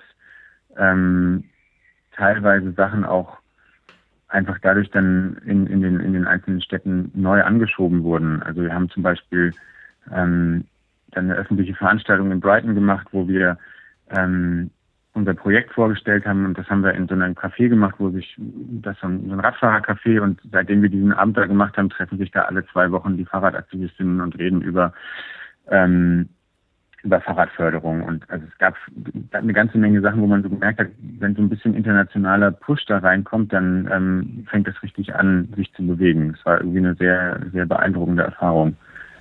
teilweise Sachen auch einfach dadurch dann in den einzelnen Städten neu angeschoben wurden. Also wir haben zum Beispiel dann eine öffentliche Veranstaltung in Brighton gemacht, wo wir unser Projekt vorgestellt haben, und das haben wir in so einem Café gemacht, so ein Radfahrercafé, und seitdem wir diesen Abend da gemacht haben, treffen sich da alle 2 Wochen die Fahrradaktivistinnen und reden über Fahrradförderung. Und also es gab eine ganze Menge Sachen, wo man so gemerkt hat, wenn so ein bisschen internationaler Push da reinkommt, dann fängt es richtig an, sich zu bewegen. Es war irgendwie eine sehr, sehr beeindruckende Erfahrung.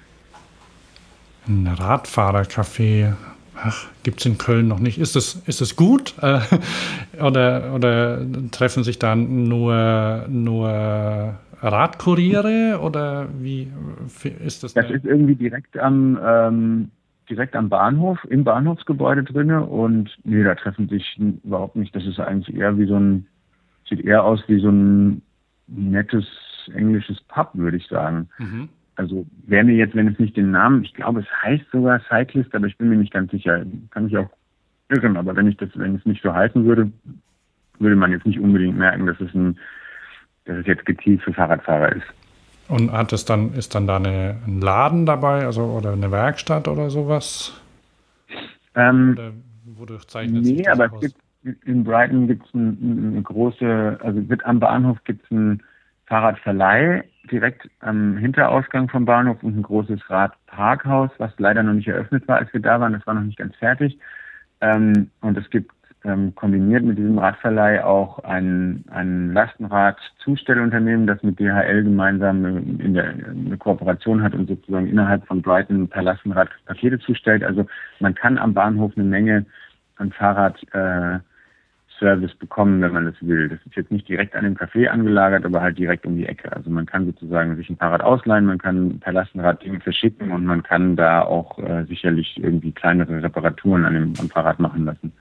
Ein Radfahrercafé. Ach, gibt es in Köln noch nicht. Ist es gut? Oder treffen sich dann nur Radkuriere oder wie ist das? Das ist irgendwie direkt am Bahnhof, im Bahnhofsgebäude drinne und nee, da treffen sich überhaupt nicht. Das ist eigentlich eher sieht eher aus wie so ein nettes englisches Pub, würde ich sagen. Mhm. Also wäre mir jetzt, wenn es nicht den Namen, ich glaube, es heißt sogar Cyclist, aber ich bin mir nicht ganz sicher. Kann ich auch irren, aber wenn es nicht so heißen würde, würde man jetzt nicht unbedingt merken, dass es jetzt gezielt für Fahrradfahrer ist. Und ist dann da ein Laden dabei, also oder eine Werkstatt oder sowas? Oder wodurch zeichnet sich das aber aus? In Brighton gibt es eine große, also am Bahnhof gibt es einen Fahrradverleih direkt am Hinterausgang vom Bahnhof und ein großes Radparkhaus, was leider noch nicht eröffnet war, als wir da waren. Das war noch nicht ganz fertig. Und es gibt kombiniert mit diesem Radverleih auch ein Lastenrad-Zustellunternehmen, das mit DHL gemeinsam eine Kooperation hat und sozusagen innerhalb von Brighton per Lastenrad Pakete zustellt. Also man kann am Bahnhof eine Menge an Fahrradservice bekommen, wenn man das will. Das ist jetzt nicht direkt an dem Café angelagert, aber halt direkt um die Ecke. Also man kann sozusagen sich ein Fahrrad ausleihen, man kann per Lastenrad Dinge verschicken und man kann da auch sicherlich irgendwie kleinere Reparaturen am Fahrrad machen lassen.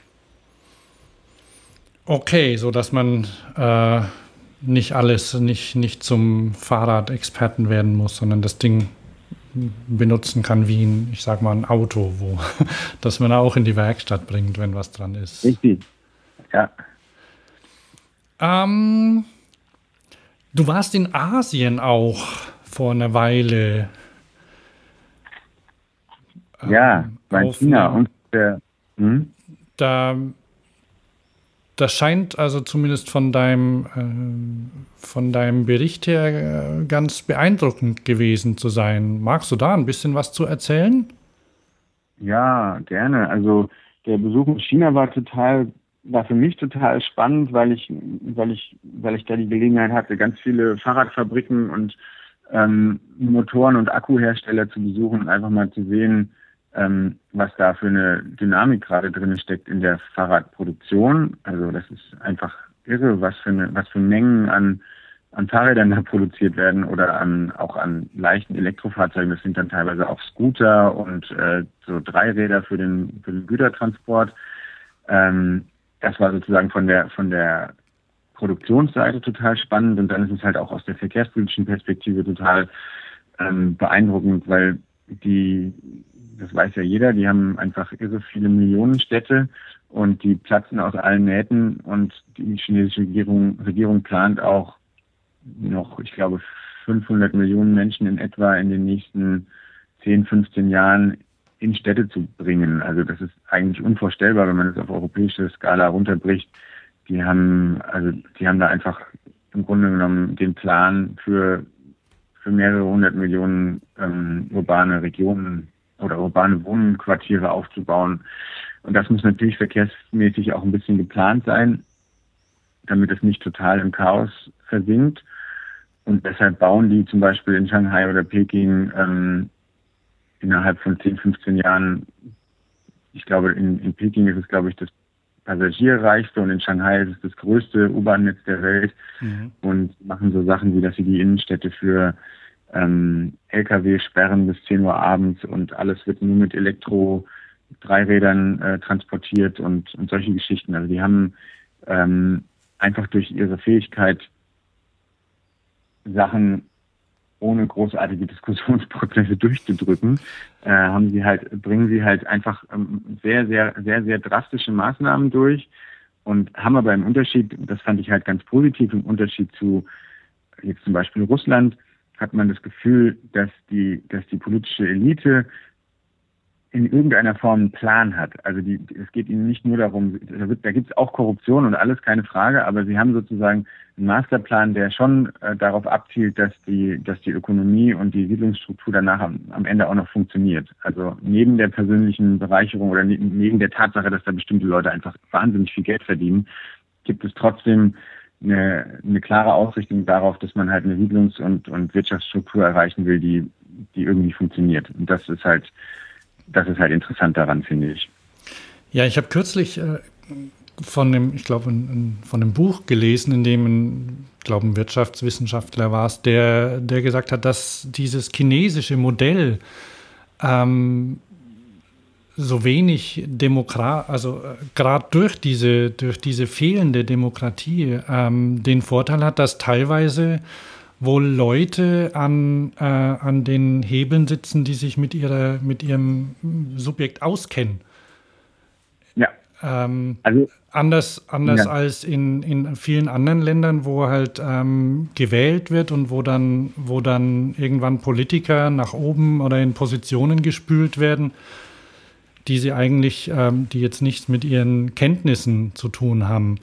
Okay, so dass man nicht zum Fahrradexperten werden muss, sondern das Ding benutzen kann wie ein Auto, dass man auch in die Werkstatt bringt, wenn was dran ist. Richtig, ja. Du warst in Asien auch vor einer Weile. Ja, bei China und das scheint also zumindest von deinem Bericht her ganz beeindruckend gewesen zu sein. Magst du da ein bisschen was zu erzählen? Ja, gerne. Also der Besuch in China war für mich total spannend, weil ich da die Gelegenheit hatte, ganz viele Fahrradfabriken und Motoren- und Akkuhersteller zu besuchen und einfach mal zu sehen, was da für eine Dynamik gerade drin steckt in der Fahrradproduktion. Also das ist einfach irre, was für Mengen an Fahrrädern da produziert werden oder auch an leichten Elektrofahrzeugen. Das sind dann teilweise auch Scooter und so Dreiräder für den Gütertransport. Das war sozusagen von der Produktionsseite total spannend und dann ist es halt auch aus der verkehrspolitischen Perspektive total beeindruckend, weil das weiß ja jeder, die haben einfach irre viele Millionenstädte und die platzen aus allen Nähten und die chinesische Regierung plant auch noch, ich glaube, 500 Millionen Menschen in etwa in den nächsten 10, 15 Jahren in Städte zu bringen. Also das ist eigentlich unvorstellbar, wenn man es auf europäische Skala runterbricht. Die haben da einfach im Grunde genommen den Plan für mehrere 100 Millionen urbane Regionen oder urbane Wohnquartiere aufzubauen. Und das muss natürlich verkehrsmäßig auch ein bisschen geplant sein, damit es nicht total im Chaos versinkt. Und deshalb bauen die zum Beispiel in Shanghai oder Peking innerhalb von 10, 15 Jahren, ich glaube, in Peking ist es, glaube ich, das passagierreichste und in Shanghai ist es das größte U-Bahn-Netz der Welt und machen so Sachen wie, dass sie die Innenstädte für LKW sperren bis 10 Uhr abends und alles wird nur mit Elektro-Dreirädern transportiert und solche Geschichten. Also die haben einfach durch ihre Fähigkeit, Sachen ohne großartige Diskussionsprozesse durchzudrücken, bringen sie halt einfach sehr, sehr, sehr, sehr drastische Maßnahmen durch und haben aber im Unterschied, das fand ich halt ganz positiv, im Unterschied zu jetzt zum Beispiel Russland, hat man das Gefühl, dass die politische Elite in irgendeiner Form einen Plan hat. Also es geht ihnen nicht nur darum, da gibt es auch Korruption und alles, keine Frage, aber sie haben sozusagen einen Masterplan, der schon darauf abzielt, dass die Ökonomie und die Siedlungsstruktur danach am Ende auch noch funktioniert. Also neben der persönlichen Bereicherung oder neben der Tatsache, dass da bestimmte Leute einfach wahnsinnig viel Geld verdienen, gibt es trotzdem eine klare Ausrichtung darauf, dass man halt eine Siedlungs- und Wirtschaftsstruktur erreichen will, die irgendwie funktioniert. Und das ist halt interessant daran, finde ich. Ja, ich habe kürzlich ich glaube, von einem Buch gelesen, in dem ein Wirtschaftswissenschaftler war es, der gesagt hat, dass dieses chinesische Modell so wenig gerade durch diese fehlende Demokratie den Vorteil hat, dass teilweise wohl Leute an den Hebeln sitzen, die sich mit ihrem Subjekt auskennen. Ja. Also anders als in vielen anderen Ländern, wo halt gewählt wird und wo dann irgendwann Politiker nach oben oder in Positionen gespült werden, die jetzt nichts mit ihren Kenntnissen zu tun haben.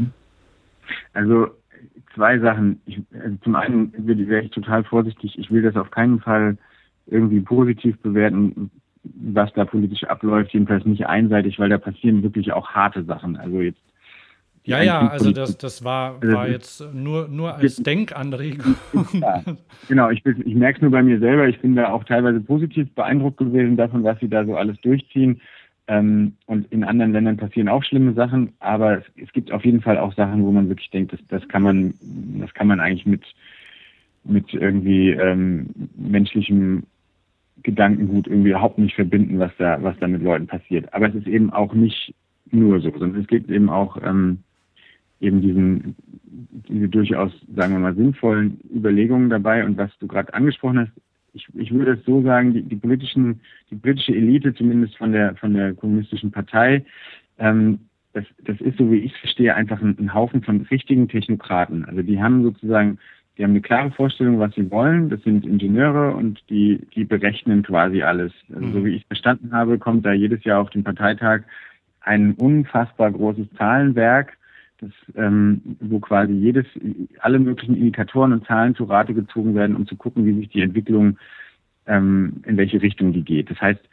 Also 2 Sachen. Zum einen wäre ich total vorsichtig. Ich will das auf keinen Fall irgendwie positiv bewerten, was da politisch abläuft, jedenfalls nicht einseitig, weil da passieren wirklich auch harte Sachen. Also jetzt also das war jetzt nur als Denkanregung. Ja, genau, ich merke es nur bei mir selber. Ich bin da auch teilweise positiv beeindruckt gewesen davon, was sie da so alles durchziehen. Und in anderen Ländern passieren auch schlimme Sachen, aber es gibt auf jeden Fall auch Sachen, wo man wirklich denkt, das kann man eigentlich mit irgendwie menschlichem Gedankengut irgendwie überhaupt nicht verbinden, was da mit Leuten passiert. Aber es ist eben auch nicht nur so, sondern es gibt eben auch eben diese durchaus, sagen wir mal, sinnvollen Überlegungen dabei. Und was du gerade angesprochen hast, ich würde es so sagen, die britische Elite, zumindest von der kommunistischen Partei, das ist, so wie ich es verstehe, einfach ein Haufen von richtigen Technokraten. Also die haben eine klare Vorstellung, was sie wollen. Das sind Ingenieure und die berechnen quasi alles. Also so wie ich es verstanden habe, kommt da jedes Jahr auf den Parteitag ein unfassbar großes Zahlenwerk, wo quasi alle möglichen Indikatoren und Zahlen zu Rate gezogen werden, um zu gucken, wie sich die Entwicklung, in welche Richtung die geht. Das heißt,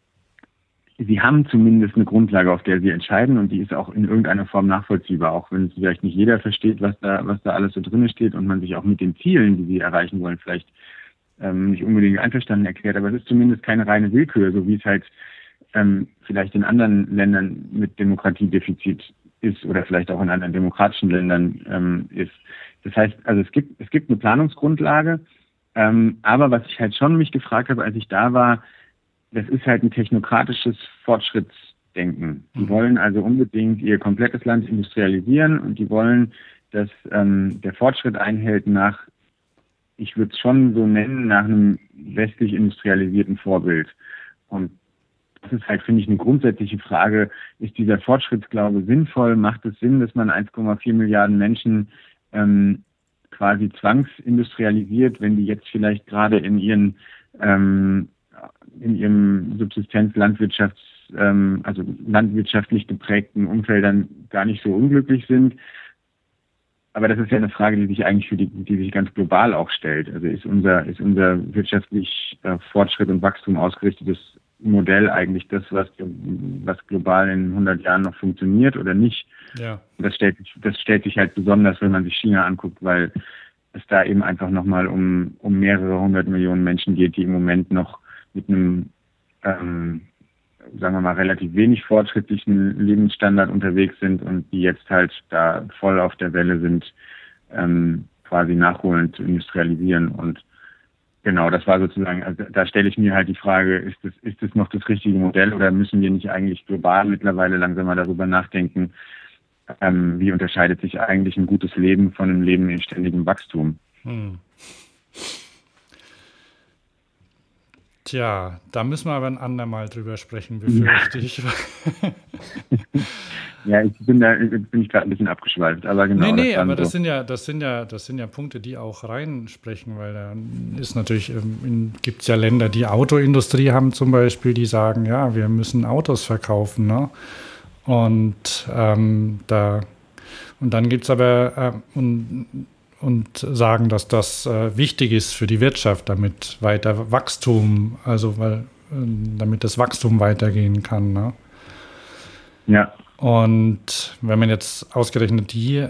sie haben zumindest eine Grundlage, auf der sie entscheiden, und die ist auch in irgendeiner Form nachvollziehbar, auch wenn es vielleicht nicht jeder versteht, was da alles so drin steht und man sich auch mit den Zielen, die sie erreichen wollen, vielleicht nicht unbedingt einverstanden erklärt. Aber es ist zumindest keine reine Willkür, so wie es halt vielleicht in anderen Ländern mit Demokratiedefizit ist oder vielleicht auch in anderen demokratischen Ländern ist. Das heißt, also es gibt eine Planungsgrundlage, aber was ich halt schon mich gefragt habe, als ich da war, das ist halt ein technokratisches Fortschrittsdenken. Die wollen also unbedingt ihr komplettes Land industrialisieren und die wollen, dass der Fortschritt einhält ich würde es schon so nennen, nach einem westlich industrialisierten Vorbild. Und das ist halt, finde ich, eine grundsätzliche Frage. Ist dieser Fortschrittsglaube sinnvoll? Macht es Sinn, dass man 1,4 Milliarden Menschen quasi zwangsindustrialisiert, wenn die jetzt vielleicht gerade in ihrem also landwirtschaftlich geprägten Umfeldern gar nicht so unglücklich sind? Aber das ist ja eine Frage, die sich eigentlich die sich ganz global auch stellt. Also ist unser wirtschaftlich Fortschritt und Wachstum ausgerichtetes Modell eigentlich das, was global in 100 Jahren noch funktioniert oder nicht? Ja. Das stellt sich halt besonders, wenn man sich China anguckt, weil es da eben einfach nochmal um mehrere 100 Millionen Menschen geht, die im Moment noch mit einem, sagen wir mal, relativ wenig fortschrittlichen Lebensstandard unterwegs sind und die jetzt halt da voll auf der Welle sind, quasi nachholend zu industrialisieren. Und genau, das war sozusagen, also da stelle ich mir halt die Frage, ist das noch das richtige Modell oder müssen wir nicht eigentlich global mittlerweile langsam mal darüber nachdenken, wie unterscheidet sich eigentlich ein gutes Leben von einem Leben in ständigem Wachstum? Tja, da müssen wir aber ein andermal drüber sprechen, befürchte ich. Ja, bin ich gerade ein bisschen abgeschweift, aber genau. Nee, aber das sind ja Punkte, die auch reinsprechen, weil da ist natürlich, gibt es ja Länder, die Autoindustrie haben zum Beispiel, die sagen, ja, wir müssen Autos verkaufen, ne? Und dann gibt es aber und sagen, dass das wichtig ist für die Wirtschaft, damit weiter Wachstum, damit das Wachstum weitergehen kann. Ne? Ja. Und wenn man jetzt ausgerechnet die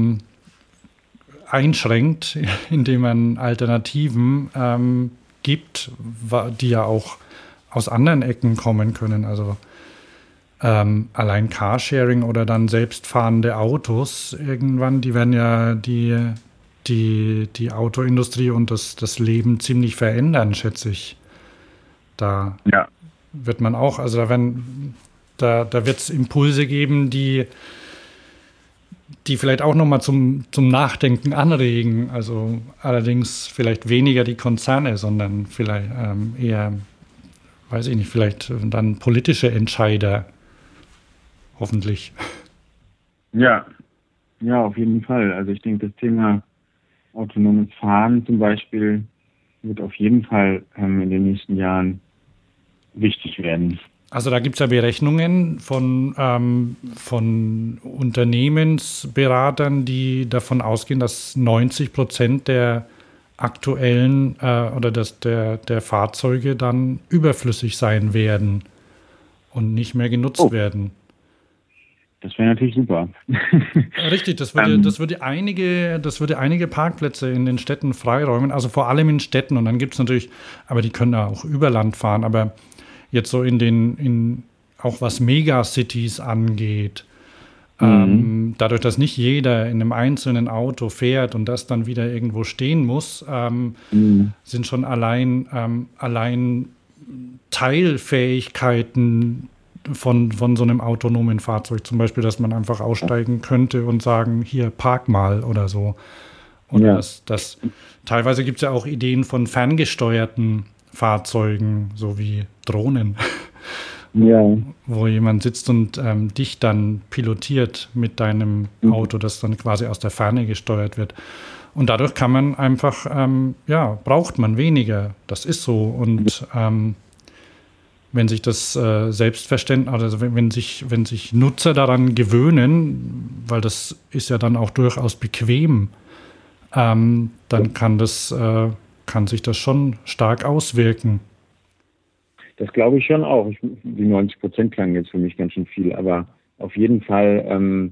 einschränkt, indem man Alternativen gibt, die ja auch aus anderen Ecken kommen können, also Allein Carsharing oder dann selbstfahrende Autos irgendwann, die werden ja die Autoindustrie und das Leben ziemlich verändern, schätze ich. Da Ja, wird man auch, also da wird es Impulse geben, die vielleicht auch nochmal zum Nachdenken anregen. Also allerdings vielleicht weniger die Konzerne, sondern vielleicht eher, weiß ich nicht, vielleicht dann politische Entscheider, hoffentlich. ja, ja, auf jeden Fall. Also ich denke, das Thema autonomes Fahren zum Beispiel wird auf jeden Fall in den nächsten Jahren wichtig werden. Also da gibt es ja Berechnungen von Unternehmensberatern, die davon ausgehen, dass 90% der aktuellen oder der Fahrzeuge dann überflüssig sein werden und nicht mehr genutzt Oh, werden. das wäre natürlich super. Richtig, ähm, das würde einige Parkplätze in den Städten freiräumen, also vor allem in Städten. Und dann gibt es natürlich, aber die können ja auch über Land fahren, aber jetzt so auch was Megacities angeht, mhm, dadurch, dass nicht jeder in einem einzelnen Auto fährt und das dann wieder irgendwo stehen muss, mhm, sind schon allein Teilfähigkeiten von so einem autonomen Fahrzeug, zum Beispiel, dass man einfach aussteigen könnte und sagen, hier, park mal oder so. Oder ja, teilweise gibt es ja auch Ideen von ferngesteuerten Fahrzeugen, so wie Drohnen, ja, wo jemand sitzt und dich dann pilotiert mit deinem mhm, Auto, das dann quasi aus der Ferne gesteuert wird. Und dadurch kann man einfach, braucht man weniger. Das ist so. Und wenn sich das Selbstverständnis, also wenn sich Nutzer daran gewöhnen, weil das ist ja dann auch durchaus bequem, dann kann sich das schon stark auswirken. das glaube ich schon auch. Die 90% klangen jetzt für mich ganz schön viel, aber auf jeden Fall,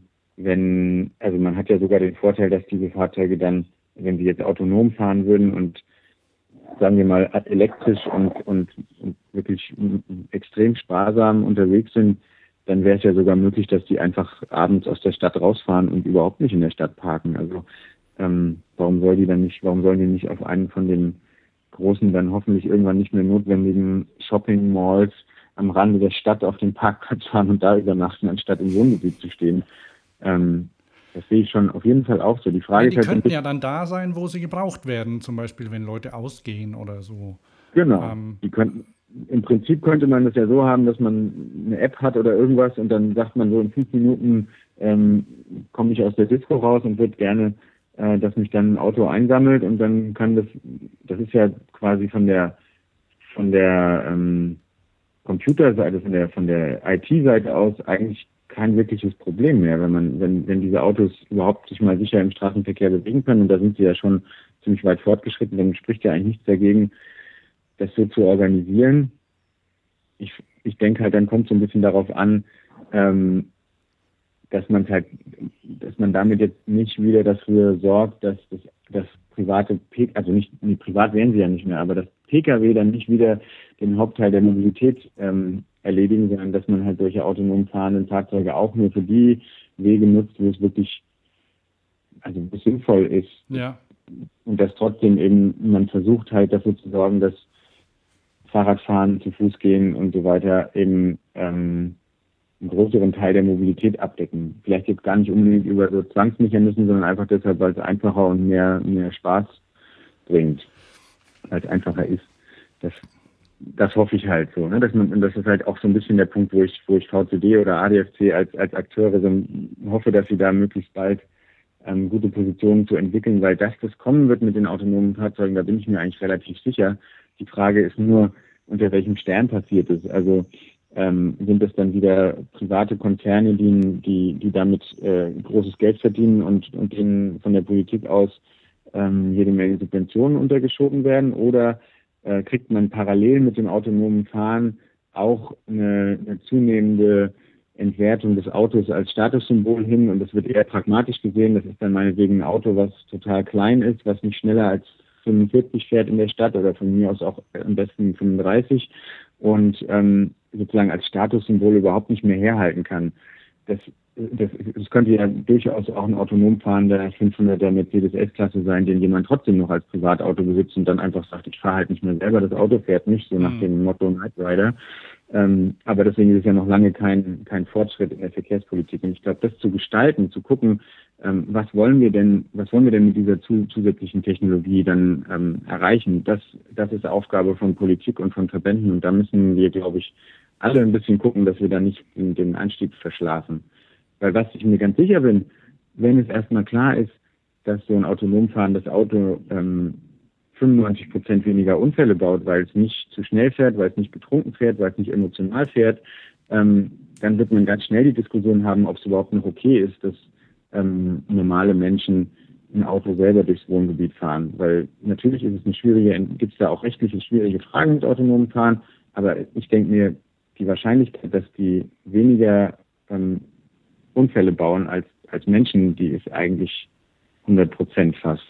also man hat ja sogar den Vorteil, dass diese Fahrzeuge dann, wenn sie jetzt autonom fahren würden und sagen wir mal elektrisch und wirklich extrem sparsam unterwegs sind, dann wäre es ja sogar möglich, dass die einfach abends aus der Stadt rausfahren und überhaupt nicht in der Stadt parken. Also warum sollen die nicht auf einen von den großen, dann hoffentlich irgendwann nicht mehr notwendigen Shopping Malls am Rande der Stadt auf den Parkplatz fahren und da übernachten, anstatt im Wohngebiet zu stehen? Das sehe ich schon auf jeden Fall auch so. Die Ja, Frage ist die halt so ein könnten bisschen, ja dann da sein, wo sie gebraucht werden, zum Beispiel, wenn Leute ausgehen oder so. genau, Ähm, im Prinzip könnte man das ja so haben, dass man eine App hat oder irgendwas und dann sagt man so in 5 Minuten komme ich aus der Disco raus und würde gerne, dass mich dann ein Auto einsammelt und dann kann das ist ja quasi von der Computerseite, von der IT-Seite aus eigentlich kein wirkliches Problem mehr, wenn diese Autos überhaupt sich mal sicher im Straßenverkehr bewegen können und da sind sie ja schon ziemlich weit fortgeschritten, dann spricht ja eigentlich nichts dagegen, das so zu organisieren. Ich denke halt, dann kommt so ein bisschen darauf an, ähm, dass man damit jetzt nicht wieder dafür sorgt, dass das private also nicht, nee, privat wären sie ja nicht mehr, aber das Pkw dann nicht wieder den Hauptteil der Mobilität erledigen, sondern dass man halt solche autonom fahrenden Fahrzeuge auch nur für die Wege nutzt, wo es wirklich, also wo es sinnvoll ist ja, und dass trotzdem eben man versucht halt dafür zu sorgen, dass Fahrradfahren, zu Fuß gehen und so weiter eben einen größeren Teil der Mobilität abdecken. Vielleicht jetzt gar nicht unbedingt über so Zwangsmechanismen, sondern einfach deshalb, weil es einfacher und mehr Spaß bringt, als einfacher ist. Das, das hoffe ich halt so, ne? Und das ist halt auch so ein bisschen der Punkt, wo ich VCD oder ADFC als Akteure so hoffe, dass sie da möglichst bald gute Positionen zu entwickeln, weil das kommen wird mit den autonomen Fahrzeugen, da bin ich mir eigentlich relativ sicher. Die Frage ist nur, unter welchem Stern passiert es. Also sind es dann wieder private Konzerne, die damit großes Geld verdienen und denen von der Politik aus jede Menge Subventionen untergeschoben werden? Oder kriegt man parallel mit dem autonomen Fahren auch eine zunehmende Entwertung des Autos als Statussymbol hin und das wird eher pragmatisch gesehen. Das ist dann meinetwegen ein Auto, was total klein ist, was nicht schneller als 45 fährt in der Stadt oder von mir aus auch am besten 35 und sozusagen als Statussymbol überhaupt nicht mehr herhalten kann. Das könnte ja durchaus auch ein autonom fahrender 500er Mercedes S-Klasse sein, den jemand trotzdem noch als Privatauto besitzt und dann einfach sagt, ich fahre halt nicht mehr selber, das Auto fährt nicht, so nach dem Motto Knight Rider. Aber deswegen ist es ja noch lange kein Fortschritt in der Verkehrspolitik. Und ich glaube, das zu gestalten, zu gucken, was wollen wir denn mit dieser zusätzlichen Technologie dann erreichen, das ist Aufgabe von Politik und von Verbänden. Und da müssen wir, glaube ich, alle ein bisschen gucken, dass wir da nicht den Anstieg verschlafen. Weil was ich mir ganz sicher bin, wenn es erstmal klar ist, dass so ein autonom fahrendes Auto 95% weniger Unfälle baut, weil es nicht zu schnell fährt, weil es nicht betrunken fährt, weil es nicht emotional fährt, dann wird man ganz schnell die Diskussion haben, ob es überhaupt noch okay ist, dass normale Menschen ein Auto selber durchs Wohngebiet fahren. Weil natürlich ist es gibt es da auch rechtliche schwierige Fragen mit autonomem Fahren, aber ich denke mir, die Wahrscheinlichkeit, dass die weniger Unfälle bauen als Menschen, die ist eigentlich 100% fast.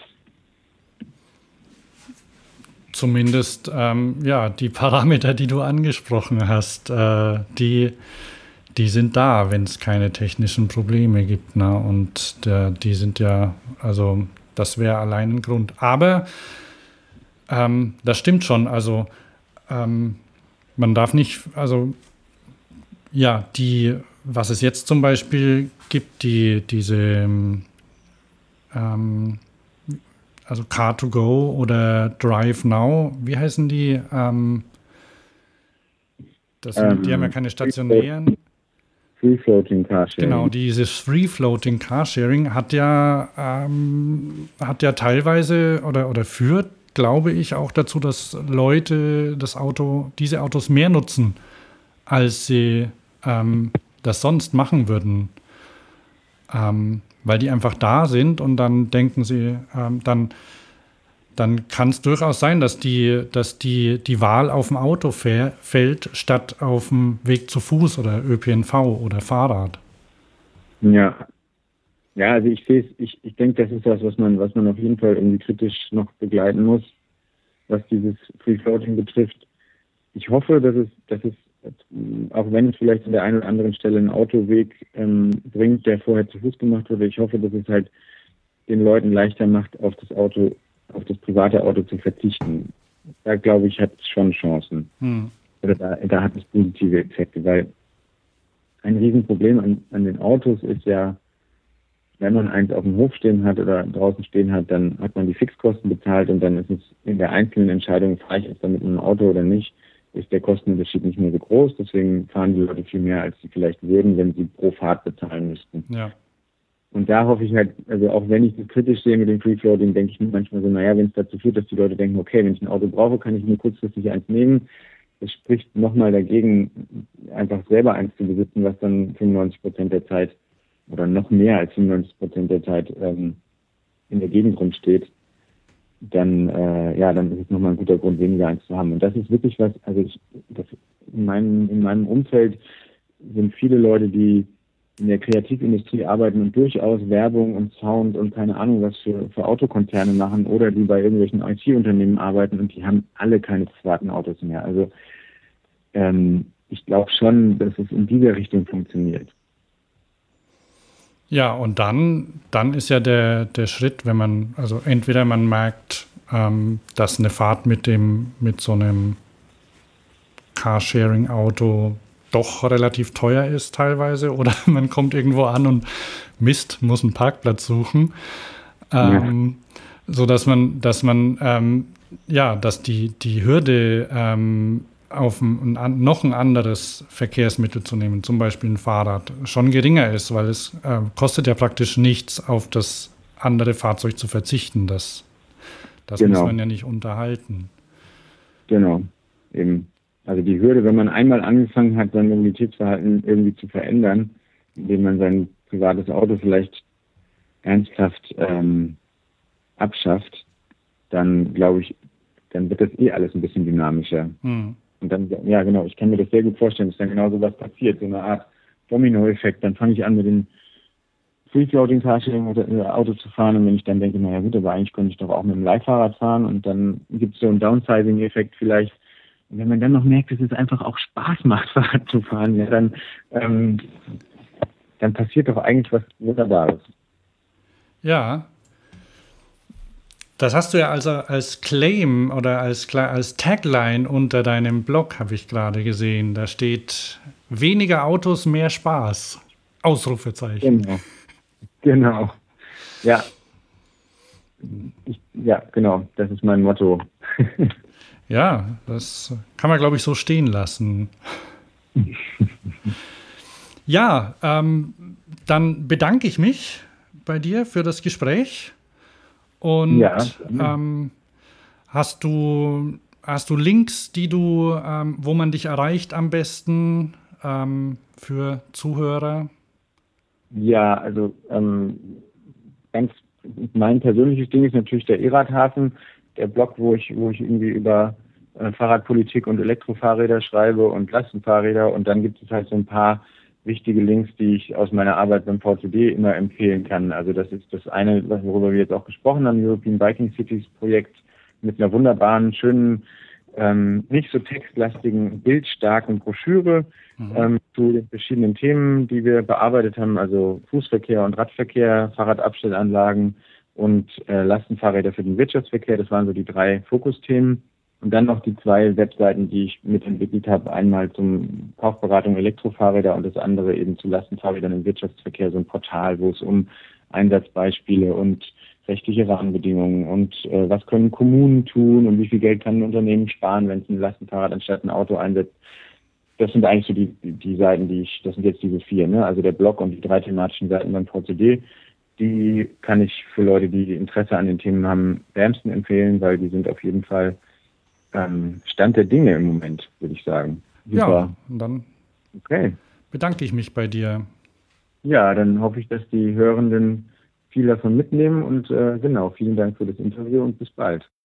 Zumindest, die Parameter, die du angesprochen hast, die sind da, wenn es keine technischen Probleme gibt. Ne? Und die sind ja, also das wäre allein ein Grund. Aber das stimmt schon, also man darf nicht, also ja, was es jetzt zum Beispiel gibt, diese also Car2Go oder Drive Now, wie heißen die? Die haben ja keine stationären. Free-Floating Carsharing. Genau, dieses Free-Floating Carsharing hat ja teilweise oder führt, glaube ich, auch dazu, dass Leute diese Autos mehr nutzen, als sie das sonst machen würden. Weil die einfach da sind und dann denken sie, dann kann es durchaus sein, dass die Wahl auf dem Auto fällt, statt auf dem Weg zu Fuß oder ÖPNV oder Fahrrad. Ja, also ich denke, das ist was man auf jeden Fall irgendwie kritisch noch begleiten muss, was dieses Free Floating betrifft. Ich hoffe, dass es auch wenn es vielleicht an der einen oder anderen Stelle einen Autoweg bringt, der vorher zu Fuß gemacht wurde, ich hoffe, dass es halt den Leuten leichter macht, auf das private Auto zu verzichten. Da glaube ich, hat es schon Chancen. Oder da hat es positive Effekte, weil ein Riesenproblem an den Autos ist ja, wenn man eins auf dem Hof stehen hat oder draußen stehen hat, dann hat man die Fixkosten bezahlt und dann ist es in der einzelnen Entscheidung, fahre ich jetzt damit mit einem Auto oder nicht, ist der Kostenunterschied nicht mehr so groß. Deswegen fahren die Leute viel mehr, als sie vielleicht würden, wenn sie pro Fahrt bezahlen müssten. Ja. Und da hoffe ich halt, also auch wenn ich das kritisch sehe mit dem Free Floating, denke ich mir manchmal so, wenn es dazu führt, dass die Leute denken, okay, wenn ich ein Auto brauche, kann ich mir kurzfristig eins nehmen. Das spricht nochmal dagegen, einfach selber eins zu besitzen, was dann 95% der Zeit oder noch mehr als 95% der Zeit in der Gegend rumsteht. Dann ist es nochmal ein guter Grund, weniger eins zu haben. Und das ist wirklich was, also in meinem Umfeld sind viele Leute, die in der Kreativindustrie arbeiten und durchaus Werbung und Sound und keine Ahnung was für Autokonzerne machen oder die bei irgendwelchen IT-Unternehmen arbeiten und die haben alle keine privaten Autos mehr. Also ich glaube schon, dass es in dieser Richtung funktioniert. Ja, und dann ist ja der Schritt, wenn man, also entweder man merkt, dass eine Fahrt mit so einem Carsharing-Auto doch relativ teuer ist teilweise, oder man kommt irgendwo an und muss einen Parkplatz suchen, so dass die Hürde auf noch ein anderes Verkehrsmittel zu nehmen, zum Beispiel ein Fahrrad, schon geringer ist, weil es kostet ja praktisch nichts, auf das andere Fahrzeug zu verzichten. Das muss man ja nicht unterhalten. Genau, eben. Also die Hürde, wenn man einmal angefangen hat, sein Mobilitätsverhalten irgendwie zu verändern, indem man sein privates Auto vielleicht ernsthaft abschafft, dann glaube ich, dann wird das alles ein bisschen dynamischer. Und dann, ja genau, ich kann mir das sehr gut vorstellen, dass dann genau so was passiert, so eine Art Domino-Effekt. Dann fange ich an mit dem Free-Floating Carsharing oder Auto zu fahren und wenn ich dann denke, naja gut, aber eigentlich könnte ich doch auch mit dem Leihfahrrad fahren und dann gibt es so einen Downsizing-Effekt vielleicht, Und wenn man dann noch merkt, dass es einfach auch Spaß macht, Fahrrad zu fahren, ja, dann passiert doch eigentlich was Wunderbares. Ja, das hast du ja also als Claim oder als Tagline unter deinem Blog, habe ich gerade gesehen. Da steht: weniger Autos, mehr Spaß. Ausrufezeichen. Genau. Ja. Ja, genau. Das ist mein Motto. Ja, das kann man, glaube ich, so stehen lassen. Ja, dann bedanke ich mich bei dir für das Gespräch. Und Ja. hast du Links, wo man dich erreicht am besten für Zuhörer? Ja, also ganz mein persönliches Ding ist natürlich der E-Radhafen, der Blog, wo ich irgendwie über Fahrradpolitik und Elektrofahrräder schreibe und Lastenfahrräder, und dann gibt es halt so ein paar wichtige Links, die ich aus meiner Arbeit beim VCD immer empfehlen kann. Also das ist das eine, worüber wir jetzt auch gesprochen haben, European Biking Cities Projekt, mit einer wunderbaren, schönen, nicht so textlastigen, bildstarken Broschüre zu den verschiedenen Themen, die wir bearbeitet haben, also Fußverkehr und Radverkehr, Fahrradabstellanlagen und Lastenfahrräder für den Wirtschaftsverkehr. Das waren so die 3 Fokusthemen. Und dann noch die 2 Webseiten, die ich mitentwickelt habe. Einmal zum Kaufberatung Elektrofahrräder und das andere eben zu Lastenfahrrädern im Wirtschaftsverkehr, so ein Portal, wo es um Einsatzbeispiele und rechtliche Rahmenbedingungen und was können Kommunen tun und wie viel Geld kann ein Unternehmen sparen, wenn es ein Lastenfahrrad anstatt ein Auto einsetzt. Das sind eigentlich so die Seiten, das sind jetzt diese 4, ne? Also der Blog und die 3 thematischen Seiten beim VCD. Die kann ich für Leute, die Interesse an den Themen haben, wärmsten empfehlen, weil die sind auf jeden Fall Stand der Dinge im Moment, würde ich sagen. Super. Ja, und dann bedanke ich mich bei dir. Ja, dann hoffe ich, dass die Hörenden viel davon mitnehmen und genau, vielen Dank für das Interview und bis bald.